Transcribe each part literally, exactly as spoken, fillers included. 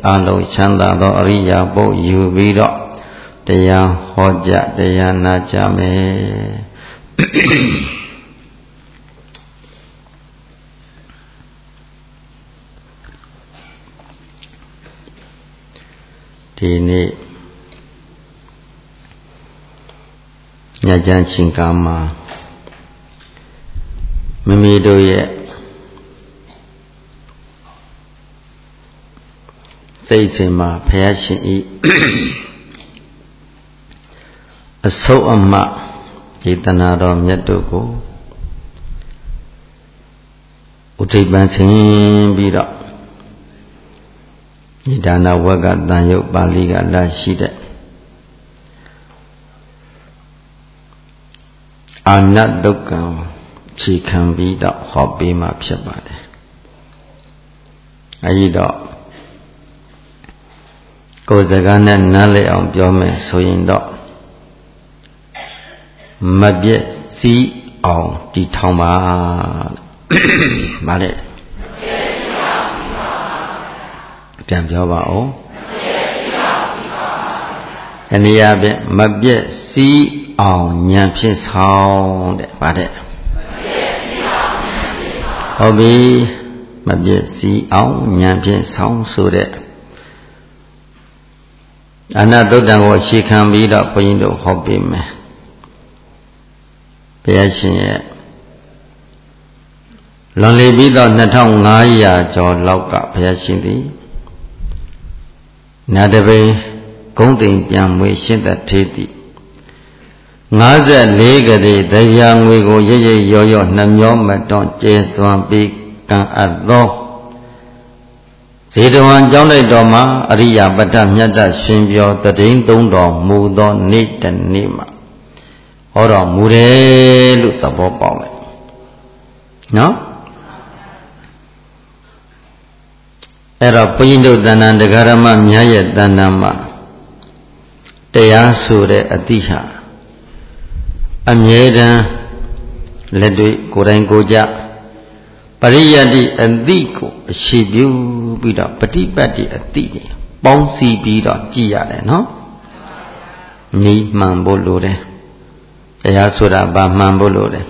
အလုံးချမ်းသာသောအရိယာပုယူပြီးတော့တရားဟောကြားတရားနာကြမယ်ဒီနေ့ညချမ်းချင်းကားမှာမိမိတို့ရဲ့စိတ်ချိန်မှာဘုရားရှင်ဤအဆုံးအမဒေသနာတော်မြတ်တို့ကိုဥထိပ်ပန်းခြင်းပြီးတော့ဒီဒါနဝကတန်ရုပ်ပါဠိကလာရှိတဲ့အာနတ်ဒုက္ခံခြေခံပြီးတော့ဟောပေးမှဖြစ်ပါတယ်အဲဒီတော့ကိုယ်စကားနဲ့နားလည်အောင်ပြောမယ်ဆိုရင်တော့မပြည့်စည်အောင်တည်ထောင်ပါဗါတဲ့ပြန်ပြောပါဦးအနည်းအားဖြင့်မပြည့်စည်အောင်ဉာဏ်ဖြင့်ဆောင်တဲ့ဗါတဲ့ဟုတ်ပြီမပြည့်စည်အောင်ဉာဏ်ဖြင့်ဆောင်ဆိုတဲ့အနာတုတ်တံကိုရှေခံပြီးတော့ဘုန်းကြီးတို့ဟောပေးမယ်ဘုရားရှင်ရဲ့လွန်လေပြီးတော့နှစ်ထောင်ငါးရာကျော်လောက်ကဘုရားရှင်သည်နာတပိန်ဂုံးသိမ်ပြန်မွေရှင်းသက်သေးသည်ငါးဆယ်လေးကလေးတရားငွေကိုရရရောရောနှမျောမတွန်ကျဲစွမ်းပြီးကံအပ်သောဇေတဝန်ကျောင်းလိုက်တော်မှာအရိယာပတ္တမြတ်တရှင်ပြောတတိန်သုံးတော်မူသောနေ့တနေ့မှာဟောတော်မူတယ်လို့သဘောပေါက်လိုက်နော်အဲ့တော့ဘုန်းကြီးတို့တဏ္ဍာဒဂရမများရဲ့တဏ္ဍာမှာတရားဆိုတဲ့အတိဟာအမြဲတမ်းလက်တွေ့ကိုယ်တိုင်ကိုယ်ကြပရိယတ္တိအတိကိုအရှိပြုပြီးတော့ပฏิပတ်တိအတိတွေပေါင်းစည်းပြီးတော့ကြည်ရတယ်နော်နီးမှန်ဖို့လိုတယ်တရားဆိုတာဗာမှန်ဖို့လိုတယ်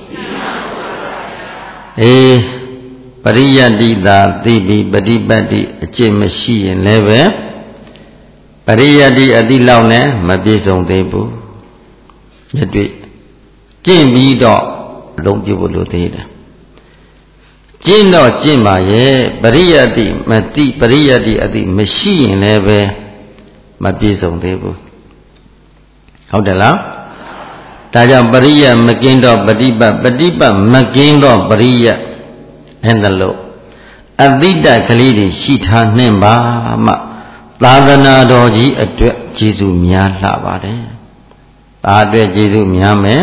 အေးပရိယတ္တိသာသိပြီးပฏิပတ်တိအကျင့်မရှိရင်လည်းပဲပရိယတ္တိအတိလောက်နဲ့မပြည့်စုံသေးဘူးရတွေ့ကျင့်ပြီးတော့အလုံးပြုဖို့လိုသေးတယ်ကျင့်တော့ကျင့်ပါရဲ့ပရိယတ္တိမတိပရိယတ္တိအတိမရှိရင်လည်းပဲမပြည့်စုံသေးဘူးဟုတ်တယ်လားဒါကြောင့်ပရိယမကင်းတော့ပฏิပတ်ပฏิပတ်မကင်းတော့ပရိယအဲ့ဒါလို့အတိတကလေးတွေရှိထားနှင့်ပါမှသာသနာတော်ကြီးအတွက်ကျေးဇူးများလှပါတယ်ဒါအတွက်ကျေးဇူးများမယ်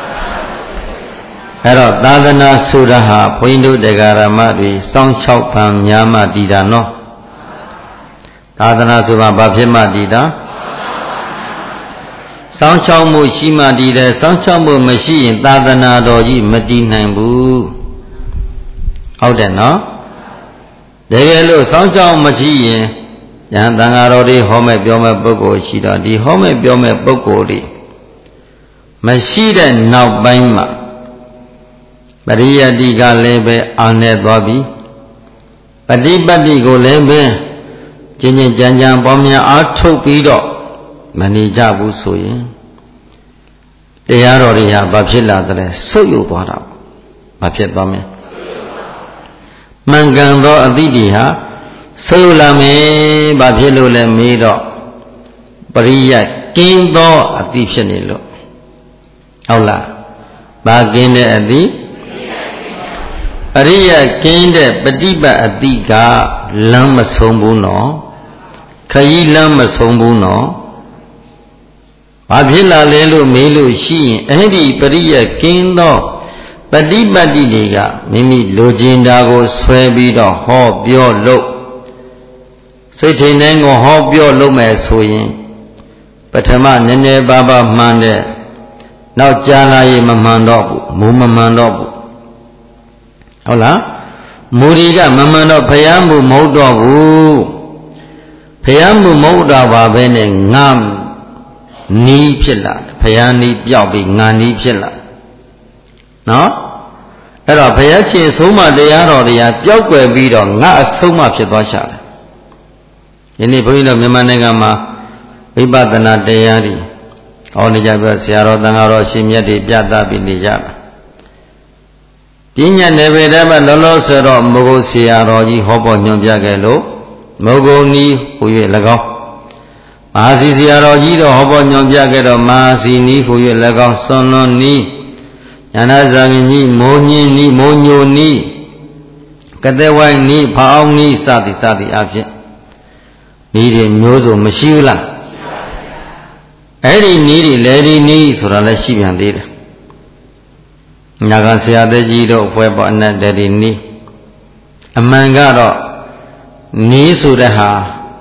အဲ့တော့သာသနာဆိုတာဟာဘုန်းကြီးတို့တရားဓမ္မတွေစောင့်ရှောက်ဖန်များမှတည်တာနော်သာသနာဆိုတာဘာဖြစ်မှတည်တာစောင့်ရှောက်မှုရှိမှတည်တယ်စောင့်ရှောက်မှုမရှိရင်သာသနာတော်ကြီးမတည်နိုင်ဘူးဟုတ်တယ်နော်တကယ်လို့စောင့်ရှောက်မရှိရင်ဉာဏ်သံဃာတော်တွေဟောမဲ့ပြောမဲ့ပုဂ္ဂိုလ်ရှိတော့ဒီဟောမဲ့ပြောမဲ့ပုဂ္ဂိုလ်တွေမရှိတဲ့နောက်ပိုင်းမှာပရိယတ္တိကလည်းပဲအာနဲ့သွားပြီပฏิပတ်တိကိုလည်းပဲကျင့်ကျင့်ကြံကြံပေါင်းများအားထုတ်ပြီးတော့မနေကြဘူးဆိုရင်တရားတော်တွေဟာဘာဖြစ်လာသလဲဆုတ်ယုတ်သွားတာဘာဖြစ်သွားမလဲမှန်ကန်သောအသည့်တွေဟာဆုတ်ယုတ်လာမယ်ဘာဖြစ်လို့လဲမေးတော့ပရိယကင်းသောအသည့်ဖြစ်နေလို့ဟုတ်လားဘာကင်းတဲ့အသည့်အရိယကင်းတဲ့ပฏิပတ်အတိကလမ်းမဆုံးဘူးနော်ခရီးလမ်းမဆုံးဘူးနော်ဘာဖြစ်လာလဲလို့မေးလို့ရှိရင်အဲ့ဒီပရိယကင်းသောပฏิပတ်တိတွေကမိမိလိုချင်တာကိုဆွဲပြီးတော့ဟောပြောလို့စိတ်ထင်တိုင်းကိုဟောပြောလို့မယ်ဆိုရင်ပထမနည်းနည်းပါးပါးမှန်တဲ့နောက်ကြာလာရင်မမှန်တော့ဘူးမူမမှန်တော့ဘူးဟုတ်လားမူဒီကမမှန်တော့ဘုရားမူမဟုတ်တော့ဘူးဘရားမှုမဟုတ်တာပါပဲနဲ့ငါနီးဖြစ်လာဘုရားနီးပြောက်ပြီးငါနီးဖြစ်လာနော်အဲ့တော့ဘုရားရှင်ဆုံးမတရားတော်တရားပျောက်ကွယ်ပြီးတော့ငါအဆုံးမဖြစ်သွားရှာတယ်ယနေ့ဘုန်းကြီးတို့မြန်မာနိုင်ငံမှာဝိပဿနာတရားတွေဟောနေကြပြဆရာတော်တန်ဃာတော်ရှင်မြတ်တွေပြသပြီးနေကြတာပညာနယ်ပယ်တဲ့ဘက်လောလောဆယ်တော့မဂုတ်ဆရာတော်ကြီးဟောပေါ်ညွှန်ပြခဲ့လို့မဂုတ်နီးဟူ၍၎င်းမဟာစီဆရာတော်ကြီးတော့ဟောပေါ်ညွှန်ပြခဲ့တော့မဟာစီနီးဟူ၍၎င်းစွန်လွန်နီးညာနာဇာငင်ကြီးမိုးညင်းနီးမိုးညိုနီးကတဲ့ဝိုင်းနီးဖောင်းနီးစသည်စသည်အဖြစ်နီးတွေမျိုးစုံမရှိဘူးလားအဲ့ဒီနီးတွေလေဒီနီးဆိုတာလည်းရှိပြန်သေးတယ်ညာကဆရာသက်ကြီးတို့အဖွဲ့ပေါ်အနတ်တည်းနီးအမှန်ကတော့နီးဆိုတဲ့ဟာ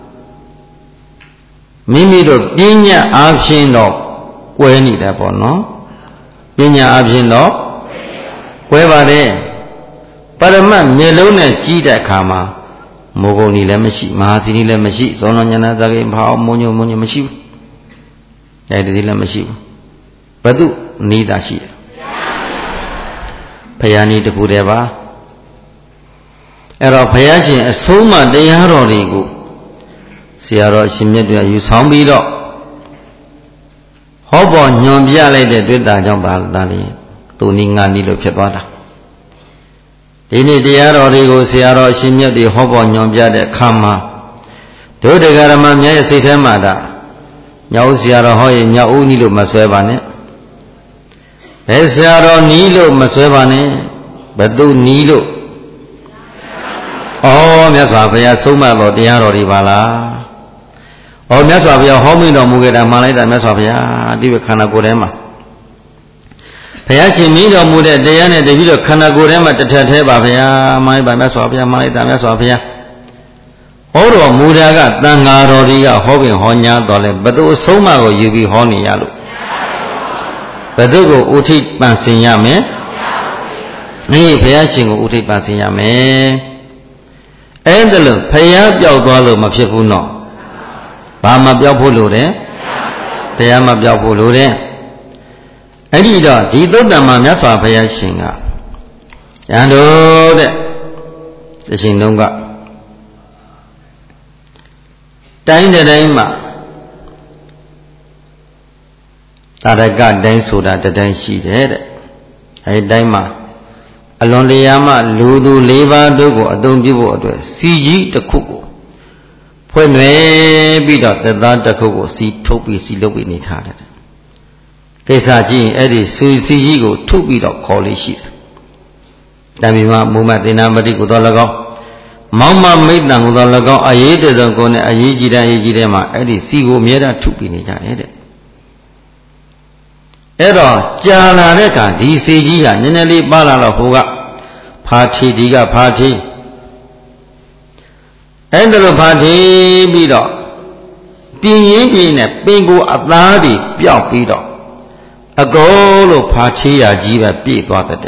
မိမိတို့ပညာအားဖြင့်တော့ကွဲနေတယ်ပေါ့နော်ပညာအားဖြင့်တော့ကွဲပါတယ်ပရမတ်မျက်လုံးနဲ့ကြည့်တဲ့အခါမှာမိုးကုံကြီးလည်းမရှိမဟာစီနီလည်းမရှိဇောနညာနာဇာကိဖောင်းမုံညုံမုံညုံမရှိဘူးအဲဒီစီလည်းမရှိဘူးဘယ်သူနီးတာရှိတယ်ဘုရားနီးတခုတည်းပါအဲ့တော့ဘုရားရှင်အဆုံးအမတရားတော်တွေကိုဆရာတော်ရှင်မြတ်တွေယူဆောင်ပြီးတော့ဟောပေါ်ညွန်ပြလိုက်တဲ့တွေ့တာကြောင့်ပါလားလေသူနီးငါနီးလို့ဖြစ်သွားတာဒီနေ့တရားတော်တွေကိုဆရာတော်ရှင်မြတ်တွေဟောပေါ်ညွန်ပြတဲ့အခါမှာတို့တရားဓမ္မများရဲ့စိတ်ထဲမှာဒါမြောက်ဆရာတော်ဟောရင်မြောက်ဦးနီးလို့မဆွဲပါနဲ့ဘယ်ဆရာတော်နီးလို့မဆွဲပါနဲ့ဘယ်သူနီးလို့ဩမြတ်စွာဘုရားဆုံးမတော်တရားတော်တွေပါလားဩမြတ်စွာဘုရားဟောမိတော်မူခဲ့တာမှန်လိုက်တာမြတ်စွာဘုရားဒီခန္ဓာကိုယ်ထဲမှာဘုရားရှင်မိတော်မူတဲ့တရားနဲ့တပည့်တော်ခန္ဓာကိုယ်ထဲမှာတထက်သေးပါဗျာမှန်လိုက်ပါမြတ်စွာဘုရားမှန်လိုက်တာမြတ်စွာဘုရားဟောတော်မူတာကတန်ဃာတော်တွေကဟောပင်ဟောညာတော်လဲဘယ်သူအဆုံးမကိုယူပြီးဟောနေရလို့ဘယ်သူကိုဥထိပန်ဆင်ရမယ်အေးဘုရားရှင်ကိုဥထိပန်ဆင်ရမယ်အဲ့ဒါလို့ဘုရားပြောက်သွားလို့မဖြစ်ဘူးနော်ဘာမှပြောက်ဖို့လို့တယ်ဘုရားမပြောက်ဖို့လို့တယ်အဲ့ဒီတော့ဒီသုတ္တံမှာမြတ်စွာဘုရားရှင်ကရန်တို့တဲ့တရှင်လုံးကတိုင်းတိုင်းမှာသာရကတိုင်းဆိုတာတတိုင်းရှိတယ်တဲ့အဲဒီတိုင်းမှာအလွန်လျာမလူသူ၄ပါးတို့ကိုအသုံးပြုဖို့အတွက်စီကြီးတစ်ခုကိုဖွင့်လွယ်ပြီးတော့သက်သားတစ်ခုကိုစီထုတ်ပြီးစီလုပ်ပြီးနေထားတယ်ကိစ္စကြည့်ရင်အဲ့ဒီစီစီကြီးကိုထုတ်ပြီးတော့ခေါ်လေးရှိတယ်တံမြမမုံမသေနာမတိကိုတော့၎င်းမောင်မမိတ်တံကိုတော့၎င်းအရေးတဆုံးကိုနဲ့အရေးကြီးတဲ့အရေးကြီးတဲ့မှာအဲ့ဒီစီကိုအမြဲတမ်းထုတ်ပြီးနေကြတယ်တဲ့အဲ့တော့ကြာလာတဲ့အခါဒီစီကြီးကနည်းနည်းလေးပါလာတော့ဟိုကဖာထီဒီကဖာထီအဲ့ဒါလိုဖာထီပြီးတော့ပြင်းရင်းပြင်းနဲ့ပင်ကိုအသားတွေပျောက်ပြီးတော့အကုန်လို့ဖာထီရကြီးပဲပြည့်သွားတဲ့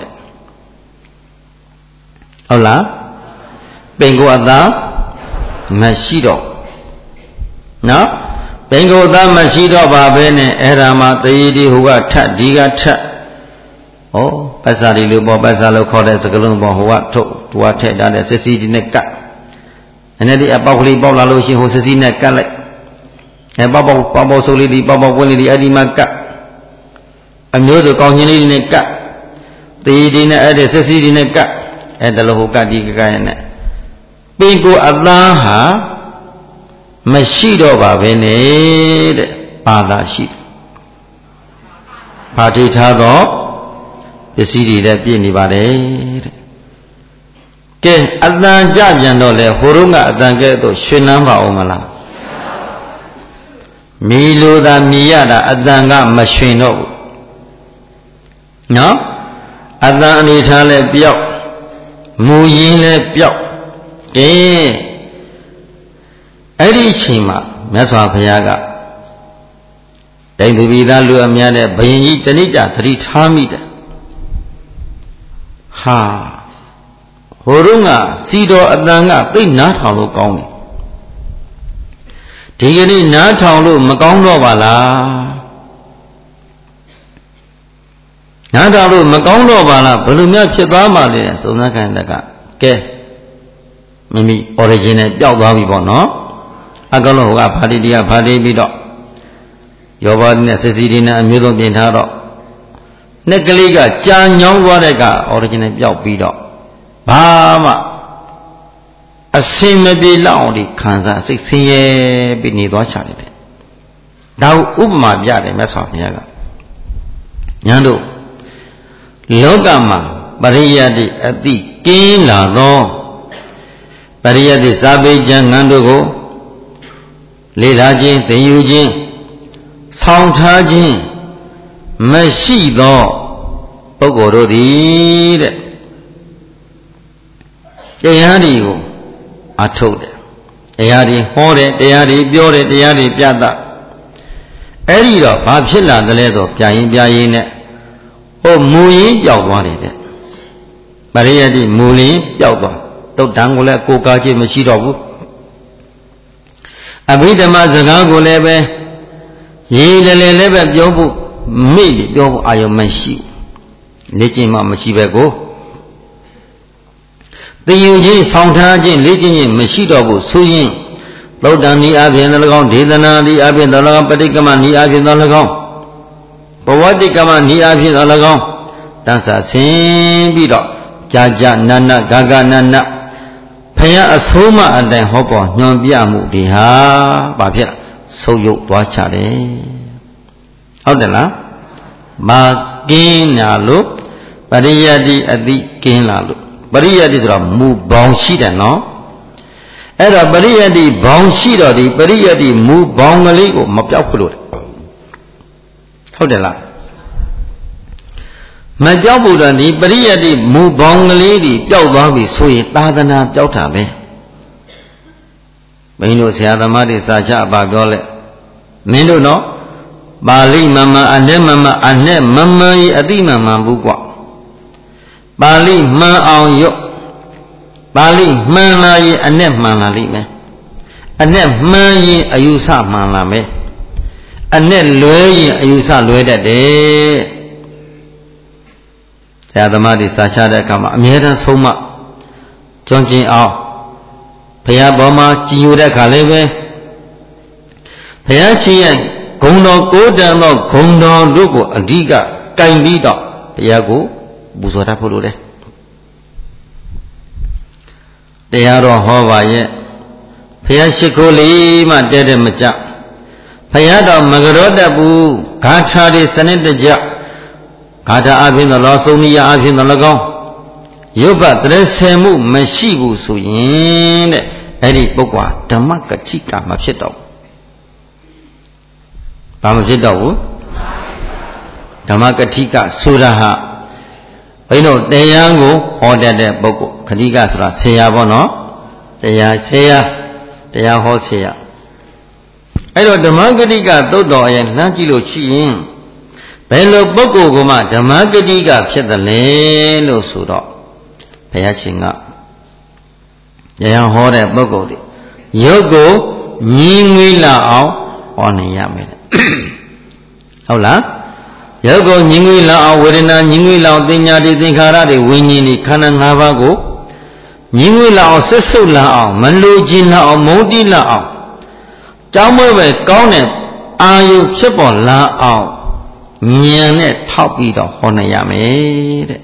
ဟုတ်လားပင်ကိုအသားမရှိတော့နော်ပင်ကိုယ်သားမရှိတော့ပါပဲနဲ့အဲ့ဒါမှတရေဒီဟိုကထက်ဒီကထက်ဩပတ်စာဒီလိုပေါ့ပတ်စာလို့ခေါ်တဲ့စကလုံးပေါ့ဟိုကထုတ်သူကထက်တာတဲ့စစ်စီဒီနဲ့ကတ်အနေနဲ့အပေါက်ကလေးပေါက်လာလို့ရှိရင်ဟိုစစ်စီနဲ့ကတ်လိုက်အဲပေါက်ပေါက်ပေါက်ပေါက်ဆိုလေးဒီပေါက်ပေါက်ပွင့်လေးဒီအဲ့ဒီမှာကတ်အမျိုးစုကောင်းချင်းလေးနဲ့ကတ်တရေဒီနဲ့အဲ့ဒီစစ်စီဒီနဲ့ကတ်အဲ့ဒါလို့ဟိုကတ်ဒီကကရဲ့နဲ့ပင်ကိုအသားဟာမရှိတော့ပါပဲနဲ့တဲ့ဘာသာရှိတယ်ဘာထိထားတော့ပစ္စည်းတွေလည်းပြည့်နေပါတယ်တဲ့ကဲအတန်ကြပြန်တော့လေဟိုတုန်းကအတန်ကဲတော့ရွှင်လန်းပါအောင်မလားမီလိုသာမြည်ရတာအတန်ကမရွှင်တော့ဘူးနော်အတန်အနေထားလည်းပျောက်မူရင်းလည်းပျောက်ကဲအဲ့ဒီအချိန်မှာမြတ်စွာဘုရားကတိုင်းသူပြည်သားလူအများနဲ့ဘယင်ကြီးတဏိကြသတိထားမိတယ်ဟာဟိုတုန်းကစီတော်အတန်ကသိနားထောင်လို့ကောင်းတယ်ဒီကနေ့နားထောင်လို့မကောင်းတော့ပါလားနားထောင်လို့မကောင်းတော့ပါလားဘယ်လိုများဖြစ်သွားမှလဲစုံစမ်းခံတက်ကကဲမိမိ original ပျောက်သွားပြီပေါ့နော်အကောလုံးကဖာတိတရားဖာတိပြီးတော့ယောဘနဲ့စစီဒီနဲ့အမျိုးစုံပြင်ထားတော့နှစ်ကလေးကကြာညောင်းသွားတဲ့က original ပျောက်ပြီးတော့ဘာမှအစင်မပြေလောက်အောင်ဒီခံစားစိတ်ဆင်းရဲပြီးနေသွားချတယ်ဒါဥပမာပြတယ်မြတ်စွာဘုရားကညာတို့လောကမှာပရိယတ်တိအတိကင်းလာသောပရိယတ်တိစာပေကျမ်းငန်းတို့ကိုလေ့လာခြင်းသင်ယူခြင်းဆောင်းထားခြင်းမရှိသောပုဂ္ဂိုလ်တို့သည်တဲ့တရားတွေကိုအထုတ်တယ်တရားတွေဟောတယ်တရားတွေပြောတယ်တရားတွေပြသအဲ့ဒီတော့ဘာဖြစ်လာသလဲဆိုပြရင်ပြရင်နဲ့ဟိုမူရင်းပျောက်သွားတယ်တဲ့ပရိယတ်တိမူရင်းပျောက်သွားတုတ်တန်ကိုလည်းကိုကားခြင်းမရှိတော့ဘူးအဘိဓမ္မာစကားကိုလည်းပဲရေးတယ်လည်းပဲပြောဖို့မိပြီးပြောဖို့အာရုံမရှိလေ့ကျင့်မှမရှိပဲကိုသင်ယူခြင်းဆောင်ထားခြင်းလေ့ကျင့်ခြင်းမရှိတော့ဘူးဆိုရင်သုတ်တန်ဤအပြင်သော၎င်းဒေသနာဤအပြင်သော၎င်းပဋိက္ခမဤအပြင်သော၎င်းဘဝတိကမဤအပြင်သော၎င်းတန်ဆာဆင်းပြီးတော့ကြာကြာနတ်နတ်ဂဂနတ်နတ်ဖယားအဆိုးမအတိုင်ဟောပေါ်ညွန်ပြမှုတွေဟာဘာဖြစ်လဲဆုပ်ယုပ်သွားချတယ်ဟုတ်တယ်လားမာကင်းညာလို့ပရိယတ်တိအတိကင်းလာလို့ပရိယတ်တိဆိုတော့မူပေါင်းရှိတယ်နော်အဲ့တော့ပရိယတ်တိဘောင်ရှိတော့ဒီပရိယတ်တိမူဘောင်ကလေးကိုမပြောက်ဘူးလို့ဟုတ်တယ်လားမပြောက်ဘူးတော့ဒီပရိယတ်တိမူဘောင်ကလေးတွေပျောက်သွားပြီဆိုရင်သာသနာပျောက်တာပဲဘုန်းကြီးတို့ဆရာသမားတွေစာချအပါပြောလဲမင်းတို့နော်ပါဠိမမှန်အနဲ့မမှန်အနဲ့မမှန်ကြီးအတိမမှန်ဘူးကွာပါဠိမှန်အောင်ရော့ပါဠိမှန်လာရင်အနဲ့မှန်လာလိမ့်မယ်အနဲ့မှန်ရင်အယူဆမှန်လာမယ်အနဲ့လွဲရင်အယူဆလွဲတတ်တယ်ဆရာသမားတွေစာချတဲ့အခါမှာအမြဲတမ်းဆုံးမကျွမ်းကျင်အောင်ဘုရားပေါ်မှာကြည်ညိုတဲ့အခါလေးပဲဘုရားချင်းရဲ့ဂုဏ်တော်ကိုးတန်သောဂုဏ်တော်တို့ကိုအဓိကကင်ပြီးတော့ဘုရားကိုပူဇော်တတ်ဖို့လိုတယ်တရားတော်ဟောပါရဲ့ဘုရားရှိခိုးလေးမှတဲတဲ့မကြဘုရားတော်မကရောတတ်ဘူးဂါထာတွေစနစ်တကျဂါထာအပြင်သောလောသုံးနည်းအပြင်သော၎င်းရုပ်ပတရဆေမှုမရှိဘူးဆိုရင်တဲ့အဲ့ဒီပုဂ္ဂိုလ်ဓမ္မကတိကမဖြစ်တော့ဘာမဖြစ်တော့ဘူးဓမ္မကတိကဆိုတာဟာဘယ်လိုတရားကိုဟောတတ်တဲ့ပုဂ္ဂိုလ်ခတိကဆိုတာဆရာပေါ့နော်တရားဆရာတရားဟောဆရာအဲ့တော့ဓမ္မကတိကသုတ်တော်အရင်လှမ်းကြည့်လို့ရှိရင်ဘယ်လိုပုဂ္ဂိုလ်ကမှဓမ္မကတိကဖြစ်တယ်လဲလို့ဆိုတော့ဘုရားရှင်ကတရားဟောတဲ့ပုဂ္ဂိုလ်တွေရုပ်ကိုမြင်ငွေလာအောင်ဟောနေရမယ်ဟုတ်လားရုပ်ကိုညင်ငွေလောက်အောင်ဝေဒနာညင်ငွေလောက်သင်ညာတွေသင်္ခါရတွေဝိညာဉ်တွေခန္ဓာ၅ပါးကိုညင်ငွေလောက်အောင်ဆက်ဆုပ်လာအောင်မလိုချင်လောက်အောင်မုန်းတိလောက်အောင်ကြောင်းမွဲပဲကောင်းတဲ့အာယုဖြစ်ပေါ်လာအောင်ဉာဏ်နဲ့ထောက်ပြီးတော့ဟောနိုင်ရမယ်တဲ့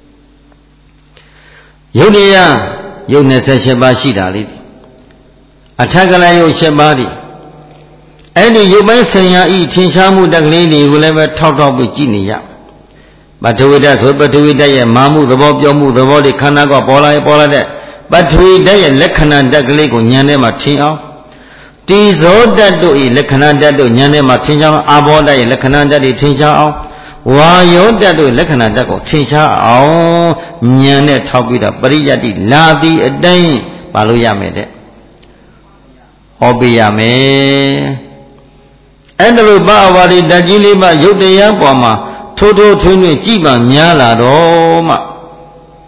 ယုတ်တရားယုတ်နှစ်ဆယ်၈ပါးရှိတာလေအထက်ကလည်းယုတ်၈ပါးဒီအဲ့ဒီရုပ်ပိုင်းဆိုင်ရာဤထင်ရှားမှုတက်ကလေးတွေကိုလည်းပဲထောက်ထောက်ပြီးကြည့်နေရပထဝီဓာတ်ဆိုပထဝီဓာတ်ရဲ့မာမှုသဘောပြောမှုသဘောတွေခန္ဓာကပေါ်လာပေါ်လာတဲ့ပထဝီဓာတ်ရဲ့လက္ခဏာတက်ကလေးကိုဉာဏ်ထဲမှာထင်အောင်တိဇောဓာတ်တို့ဤလက္ခဏာဓာတ်တို့ဉာဏ်ထဲမှာထင်ရှားအာဘောဓာတ်ရဲ့လက္ခဏာဓာတ်တွေထင်ရှားအောင်ဝါယောဓာတ်တို့လက္ခဏာဓာတ်ကိုထင်ရှားအောင်ဉာဏ်နဲ့ထောက်ပြီးတော့ပရိယတ္တိလာသည့်အတိုင်းပါလို့ရမယ်တဲ့ဟောပြရမယ်အဲ့ဒါလိုဘာဝါဒီဓာတ်ကြီးလေးပါရုပ်တရားပေါ်မှာထိုးထိုးထွင်းထွင်းကြည်မှများလာတော့မှဩ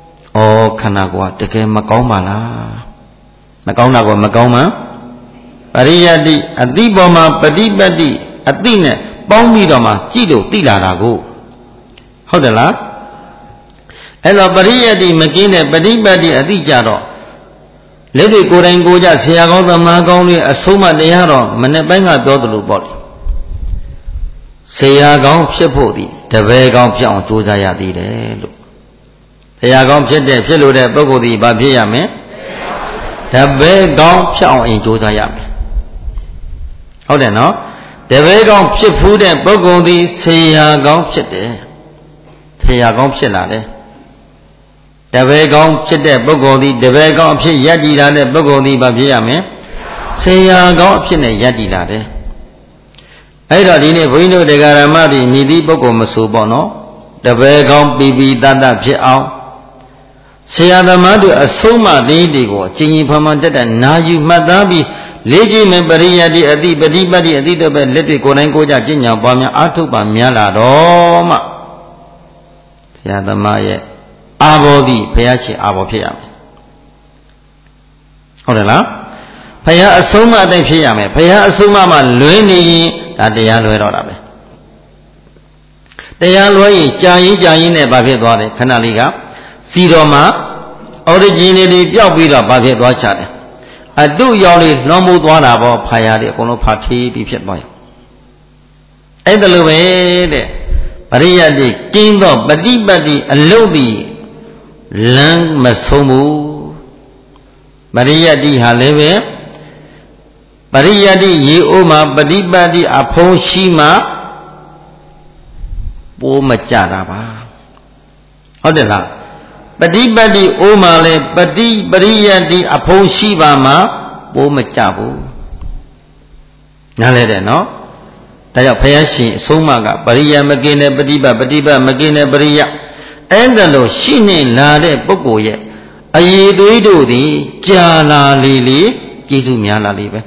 ခန္ဓာကိုယ်တကယ်မကောင်းပါလားမကောင်းတာကမကောင်းမှမပရိယတ္တိအတိပေါ်မှာပฏิပတ်တိအတိနဲ့ပေါင်းပြီးတော့မှကြည့်လို့သိလာတာကိုဟုတ်တယ်လားအဲ့တော့ပရိယတ္တိမကင်းတဲ့ပฏิပတ်တိအတိကြတော့လက်တွေကိုယ်တိုင်ကိုယ်ကြဆရာကောင်းသမားကောင်းတွေအဆုံးမတရားတော့မနေ့ပိုင်းကပြောသလိုပေါ့လေဆရာကောင်းဖြစ်ဖို့ဒီတပည့်ကောင်းဖြစ်အောင်ကြိုးစားရသေးတယ်လို့ဆရာကောင်းဖြစ်တဲ့ဖြစ်လို့တဲ့ပုဂ္ဂိုလ်ဒီဘာဖြစ်ရမလဲတပည့်ကောင်းဖြစ်အောင်အရင်ကြိုးစားရမယ်ဟုတ်တယ်နော်တပည့်ကောင်းဖြစ်ဖူးတဲ့ပုဂ္ဂိုလ်ဒီဆရာကောင်းဖြစ်တယ်ဆရာကောင်းဖြစ်လာတယ်တပည့်ကောင်းဖြစ်တဲ့ပုဂ္ဂိုလ်ဒီတပည့်ကောင်းအဖြစ်ယက်တည်လာတဲ့ပုဂ္ဂိုလ်ဒီဘာဖြစ်ရမလဲဆရာကောင်းအဖြစ်နဲ့ယက်တည်လာတယ်အဲ့တော့ဒီနေ့ဘုန်းကြီးတို့တရားဓမ္မတွေမြည်သည့်ပုဂ္ဂိုလ်မဆိုပေါ့နော်တပည့်ကောင်းပီပီတတ်တတ်ဖြစ်အောင်ဆရာသမားတို့အဆုံးအမလေးတွေကိုအချင်းချင်းဖန်ဖန်တက်တက်နာယူမှတ်သားပြီးလေးကြည့်မယ်ပရိယတ္တိအတိပฏิပတ်တိအတိတော့ပဲလက်တွေကိုယ်တိုင်ကိုယ်ကြကျင့်ကြံပွားများအားထုတ်ပါများလာတော့မှဆရာသမားရဲ့အာဘောတိဘုရားရှင်အာဘောဖြစ်ရမယ်ဟုတ်တယ်လားဘုရားအဆုံးအမအတိုင်းဖြစ်ရမယ်ဘုရားအဆုံးအမမှလွဲနေရင်ဒါတရားလွဲတော့တာပဲတရားလွဲရင်ကြာရင်ကြာရင်နဲ့ဘာဖြစ်သွားတယ်ခဏလေးကစီတော်မှာ originality ပျောက်ပြီးတော့ဘာဖြစ်သွားချတယ်အတုရောက်လေးလွန်မိုးသွားတာပေါ့ဖာရတွေအကုန်လုံးဖာထေးပြီးဖြစ်သွားရင်အဲ့ဒါလိုပဲတဲ့ပရိယတ္တိကင်းသောပฏิပတ်တိအလုတ်ဒီလမ်းမဆုံးဘူးပရိယတ္တိဟာလည်းပဲပရိယတ္တိရေအိုးမှာပฏิပတ်တိအဖုံးရှိမှပိုးမကြတာပါဟုတ်တယ်လားပฏิပတ်တိအိုးမှာလဲပฏิပရိယတ္တိအဖုံးရှိပါမှာပိုးမကြဘူးနားလဲတယ်နော်ဒါကြောင့်ဘုရားရှင်အဆုံးအမကပရိယမကင်းတဲ့ပฏิပတ်ပฏิပတ်မကင်းတဲ့ပရိယအဲ့ဒါလို့ရှိနေလာတဲ့ပုဂ္ဂိုလ်ရဲ့အရေးသွေးတို့သည်ကြာလာလေလေကျေးဇူးများလာလေပဲ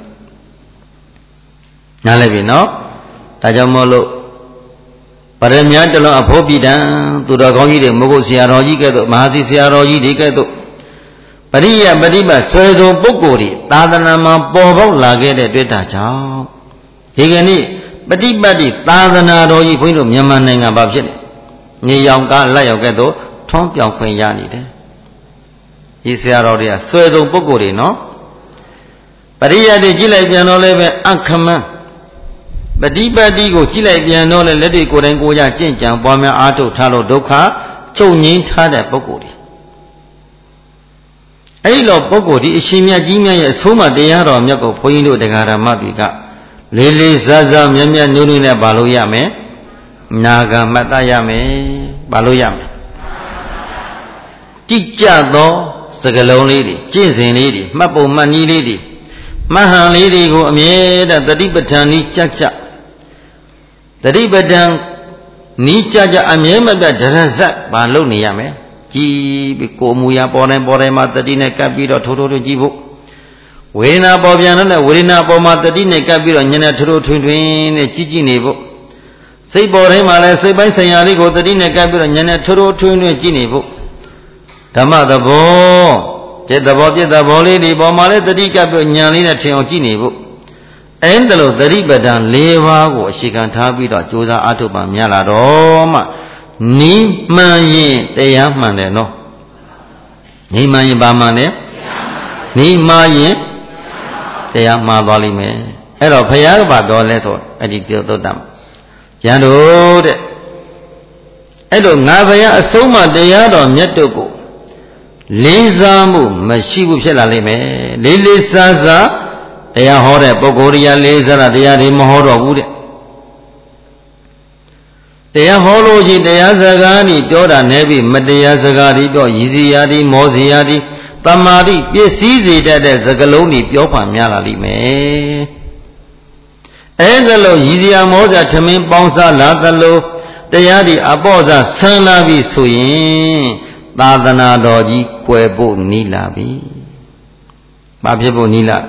နားလဲပြီနော်ဒါကြောင့်မို့လို့ပရမတလုံးအဖို့ပြည်တံသူတော်ကောင်းကြီးတွေမဟုတ်ဆရာတော်ကြီးကဲ့သို့မဟာစီဆရာတော်ကြီးတွေကဲ့သို့ပရိယပฏิပတ်ဆွဲစုံပုဂ္ဂိုလ်တွေသာသနာမှာပေါ်ပေါက်လာခဲ့တဲ့တွေ့တာကြောင့်ဒီကနေ့ပฏิပတ်တိသာသနာတော်ကြီးဘုန်းကြီးတို့မြန်မာနိုင်ငံဘာဖြစ်လဲညရောင်ကားလက်ရောက်ကဲ့သို့ထွန်းပြောင်ခွင့်ရနေတယ်ဒီဆရာတော်တွေကဆွဲစုံပုဂ္ဂိုလ်တွေနော်ပရိယတိကြည့်လိုက်ပြန်တော့လည်းပဲအခမန်းပฏิပတ်တိကိုကြည့်လိုက်ပြန်တော့လည်းလက်တွေကိုယ်တိုင်ကိုယ်ကြကျင့်ကြံပွားများအားထုတ်ထားလို့ဒုက္ခချုပ်ငြိမ်းထားတဲ့ပုဂ္ဂိုလ်တွေအဲ့လိုပုဂ္ဂိုလ်ဒီအရှင်မြတ်ကြီးမြတ်ရဲ့အဆုံးအမတရားတော်မြတ်ကိုဘုန်းကြီးတို့တရားဓမ္မတွေကလေးလေးစားစားမြတ်မြတ်နုနုနဲ့ပါလို့ရမယ်နာဂံမှတ်သားရမယ်ပါလို့ရမယ်ကြည်ကြသောစကလုံးလေးတွေကျင့်စဉ်လေးတွေမှတ်ပုံမှတ်နည်းလေးတွေမဟန်လေးတွေကိုအမြဲတမ်းတတိပဋ္ဌာန်ဤကြကြတတိပဋ္ဌာန်ဤကြကြအမြဲမပြတ်ဒရဇတ်ဘာလုပ်နေရမယ်ကြည်ပြီးကိုယ်မူရာပေါ်တိုင်းပေါ်တိုင်းမှာတတိနဲ့ကပ်ပြီးတော့ထိုးထိုးထိုးကြည့်ဖို့ဝေဒနာပေါ်ပြန်တော့ဝေဒနာပေါ်မှာတတိနဲ့ကပ်ပြီးတော့ညနေထိုးထိုးထွင်းထွင်းနဲ့ကြည့်ကြည့်နေဖို့စိတ်ပေါ်တိုင်းမှာလည်းစိတ်ပိုင်းဆိုင်ရာလေးကိုတတိနဲ့ကပ်ပြီးတော့ညနေထိုးထိုးထွင်းထွင်းကြည့်နေဖို့ဓမ္မသဘောจิตသဘောပြစ်သဘောလေးဒီပေါ်မှာလည်းတတိကပ်ပြီးဉာဏ်လေးနဲ့ထင်အောင်ကြည့်နေဖို့အဲ့ဒါလို့သတိပဋ္ဌာန်၄ပါးကိုအရှိခံထားပြီးတော့ကြိုးစားအားထုတ်ပါများလာတော့မှနိမှန်ရင်တရားမှန်တယ်နော်နိမှန်ရင်ဘာမှန်လဲနိမှန်ရင်တရားမှားသွားလိမ့်မယ်အဲ့တော့ဘုရားကဘာပြောလဲဆိုအဲ့ဒီသုတ္တမကျန်တို့တဲ့အဲ့တော့ငါဘုရားအဆုံးအမတရားတော်မြတ်တို့ကိုလေးစားမှုမရှိဘူးဖြစ်လာလိမ့်မယ်လေးလေးစားစားတရားဟောတဲ့ပုဂ္ဂိုလ်တွေကလေးစားတာတရားတွေမဟောတော့ဘူးတဲ့တရားဟောလို့ရှိတရားစကားนี่ပြောတာနဲ့ပြီးမတရားစကားတွေပြောရည်စီရာတွေမောစီရာတွေတမာတိပစ္စည်းစေတတ်တဲ့စကားလုံးတွေပြောပါများလာလိမ့်မယ်အဲ့ဒါလို့ရည်စီရာမောစာထမင်းပေါင်းစားလာသလိုတရားတွေအပေါ့စားဆန်းလာပြီဆိုရင်သာသနာတော်ကြီးကွယ်ဖို့နီးလာပြီ။ဘာဖြစ်ဖို့နီးလာ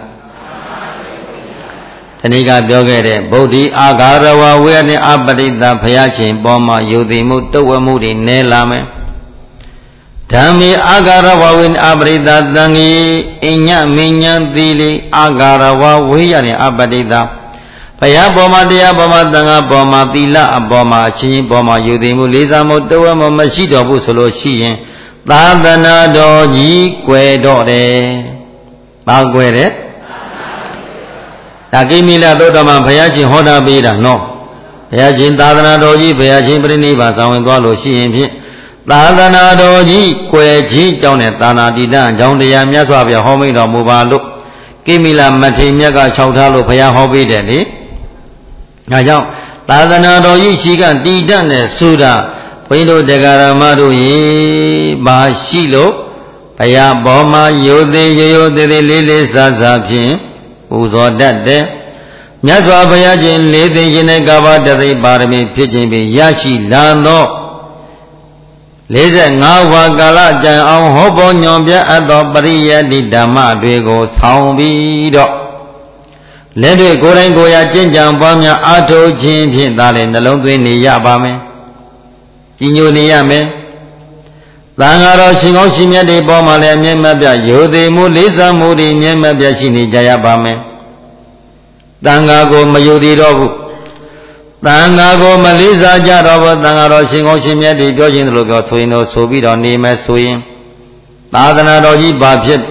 ။တဏိကပြောခဲ့တဲ့ဗုဒ္ဓအာဂါရဝဝေယနဲ့အပရိသဘုရားရှင်ပေါ်မှာယုံသိမှုတုတ်ဝမှုတွေနဲလာမယ်။ဓမ္မေအာဂါရဝဝိနအပရိသသံဃေအညမဉ္ဉံသီလေအာဂါရဝဝေယနေအပတိတာဘုရားပေါ်မှာတရားပေါ်မှာသံဃာပေါ်မှာသီလအပေါ်မှာအချင်းချင်းပေါ်မှာယူသိမှုလေးစားမှုတဝဲမှုမရှိတော့ဘူးဆိုလို့ရှိရင်သာသနာတော်ကြီးကွယ်တော့တယ်။ဘာကွယ်တယ်။ဒါကိမိလသုတ္တမဘုရားရှင်ဟောတာပေးတာနော်။ဘုရားရှင်သာသနာတော်ကြီးဘုရားရှင်ပြိဋိဘံဆောင်ဝင်သွားလို့ရှိရင်ဖြင့်သာသနာတော်ကြီးကွယ်ကြီးကြောင်းတဲ့သာနာတိတံအကြောင်းတရားမြတ်စွာဘုရားဟောမိန်တော်မူပါလို့ကိမိလမထေရမြတ်က၆ထားလို့ဘုရားဟောပေးတယ်လေ။ဒါကြောင့်သာသနာတော်ကြီးရှိကတည်တတ်တဲ့ဆိုတာဘုန်းကြီးတို့တရားဓမ္မတို့ရေဘာရှိလို့ဘုရားဘောမှာယိုသေးရိုးရိုးသေးသေးလေးလေးစားစားဖြင့်ပူဇော်တတ်တယ်။မြတ်စွာဘုရားရှင်လေးသိရှင်တဲ့ကဘာတသိပါရမီဖြစ်ခြင်းဖြင့်ရရှိလာသောလေးဆယ်ငါးဝါကာလကြံအောင်ဟောပေါ်ညွန်ပြအပ်သောပရိယတ္တိဓမ္မတွေကိုဆောင်ပြီးတော့လက်တွေကိုယ်တိုင်ကိုယ်ရာကျင့်ကြံပွားများအားထုတ်ခြင်းဖြင့်သာလေနှလုံးသွင်းနေရပါမယ်။ကြီးညိုနေရမယ်။သံဃာတော်ရှင်ကောင်းရှင်မြတ်တွေပေါ်မှာလည်းအမြဲမပြတ်ရိုသေမှုလေးစားမှုတွေအမြဲမပြတ်ရှိနေကြရပါမယ်။သံဃာကိုမယုသေးတော့ဘူး။သံဃာကိုမလေးစားကြတော့ဘူး။သံဃာတော်ရှင်ကောင်းရှင်မြတ်တွေပြောခြင်းတို့ပြောဆိုရင်တော့ဆိုပြီးတော့နေမယ်ဆိုရင်သာသနာတော်ကြီးဘာဖြစ်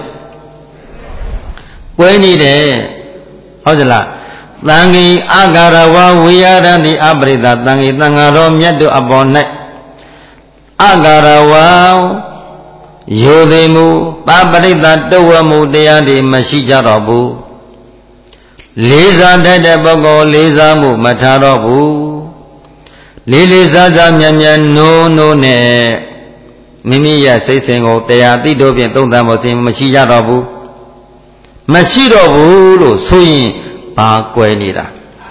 ကွဲနေတယ်ဟုတ်ကြလားသံဃီအာဂါရဝဝေယရန္တိအပရိသသံဃီသံဃာတော်မြတ်တို့အပေါ်၌အာဂါရဝယိုသိမှုသပရိသတဝမှုတရားတွေမရှိကြတော့ဘူးလေးစားတတ်တဲ့ပုဂ္ဂိုလ်လေးစားမှုမထားတော့ဘူးလေးလေးစားစားမြတ်မြတ်နိုးနိုးနဲ့မိမိရဲ့စိတ်စဉ်ကိုတရားသိတို့ဖြင့်သုံးသပ်ဖို့စဉ်မရှိကြတော့ဘူးမရှိတော့ဘူးလို့ဆိုရင်ဘာကွယ်နေတာ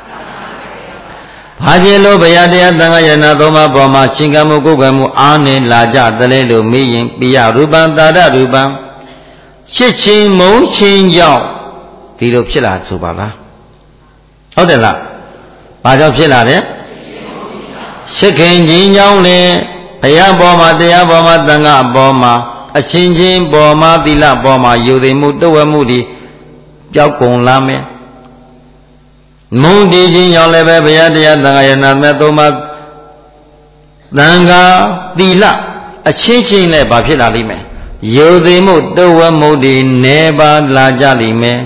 ဘာဖြစ်လို့ဘုရားတရားသံဃာယနာသုံးပါးပေါ်မှာရှင်ကမှုကိုယ်ကမှုအားနေလာကြသလဲလို့မေးရင်ပိယရူပံတာရရူပံရှစ်ချင်းမုံချင်းကြောင့်ဒီလိုဖြစ်လာဆိုပါလားဟုတ်တယ်လားဘာကြောင့်ဖြစ်လာတယ်ရှစ်ခင်ချင်းကြောင့်လေဘုရားပေါ်မှာတရားပေါ်မှာသံဃာပေါ်မှာအချင်းချင်းပေါ်မှာသီလပေါ်မှာယူသိမှုတဝဲမှုတွေကြောက်ကုန်လာမယ်မုံတီချင်းရောက်လည်းပဲဘုရားတရားသံဃာယနာမြတ်သုံးပါးသံဃာသီလအချင်းချင်းလည်းဘာဖြစ်လာလိမ့်မယ်ယူသိမှုတဝဲမှုတွေနေပါလာကြလိမ့်မယ်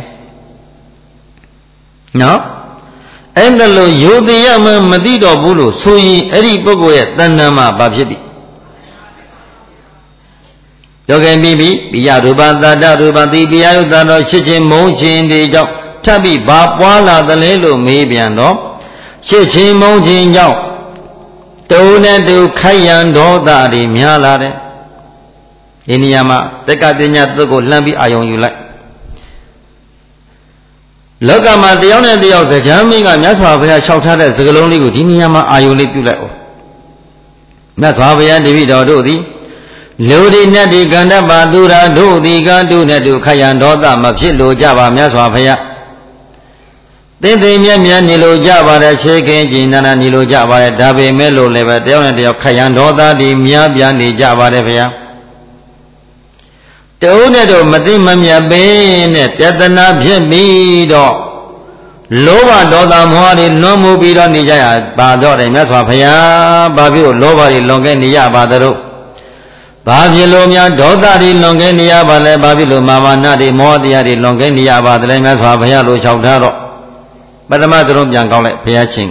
နော်အဲ့ဒါလို့ယူသိရမှမသိတော့ဘူးလို့ဆိုရင်အဲ့ဒီပုဂ္ဂိုလ်ရဲ့တဏ္ဍာမှာဘာဖြစ်ပြီယောဂင်ပြီးပြီပိယရူပံသာတရူပံတိပိယယုတ္တတော်ရှစ်ချင်းမုံချင်းတွေကြောင့်ထပ်ပြီးဘာပွားလာသလဲလို့မေးပြန်တော့ရှစ်ချင်းမုံချင်းကြောင့်တုံနဲ့တူခိုက်ရန်ဒေါသတွေများလာတယ်ဒီနေရာမှာတက္ကပညာသုတ်ကိုလှမ်းပြီးအာယုံယူလိုက်လောကမှာတယောက်နဲ့တယောက်တရားမင်းကမြတ်စွာဘုရားလျှောက်ထားတဲ့စကားလုံးလေးကိုဒီနေရာမှာအာယုံလေးပြုလိုက်အောင်မြတ်စွာဘုရားတပည့်တော်တို့သည်လူဒီနတ်ဒီကန္တပါသူရာတို့ဒီကတုနဲ့တူခယံဒေါသမဖြစ်လို့ကြပါမြတ်စွာဘုရားသင်္သိမြတ်မြတ်နေလို့ကြပါတယ်ရှေးကင်းကြည်နာနာနေလို့ကြပါတယ်ဒါပေမဲ့လို့လည်းပဲတယောက်နဲ့တယောက်ခယံဒေါသဒီများပြားနေကြပါတယ်ဘုရားတုံးနဲ့တော့မသိမမြတ်ပင်နဲ့ပြတနာဖြစ်ပြီးတော့လောဘဒေါသမောဟတွေလွန်မှုပြီးတော့နေကြရပါတော့တယ်မြတ်စွာဘုရားဘာဖြစ်လို့လောဘတွေလွန်ခဲ့နေရပါသလဲဘာဖြစ်လို့များဒေါသတွေလွန်ခဲ့နေရပါလဲဘာဖြစ်လို့မာမာနတွေမောဟတရားတွေလွန်ခဲ့နေရပါသလဲမြတ်စွာဘုရားလိုလျှောက်ထားတော့ပထမသုံးပြန်ကောင်းလိုက်ဘုရားရှင်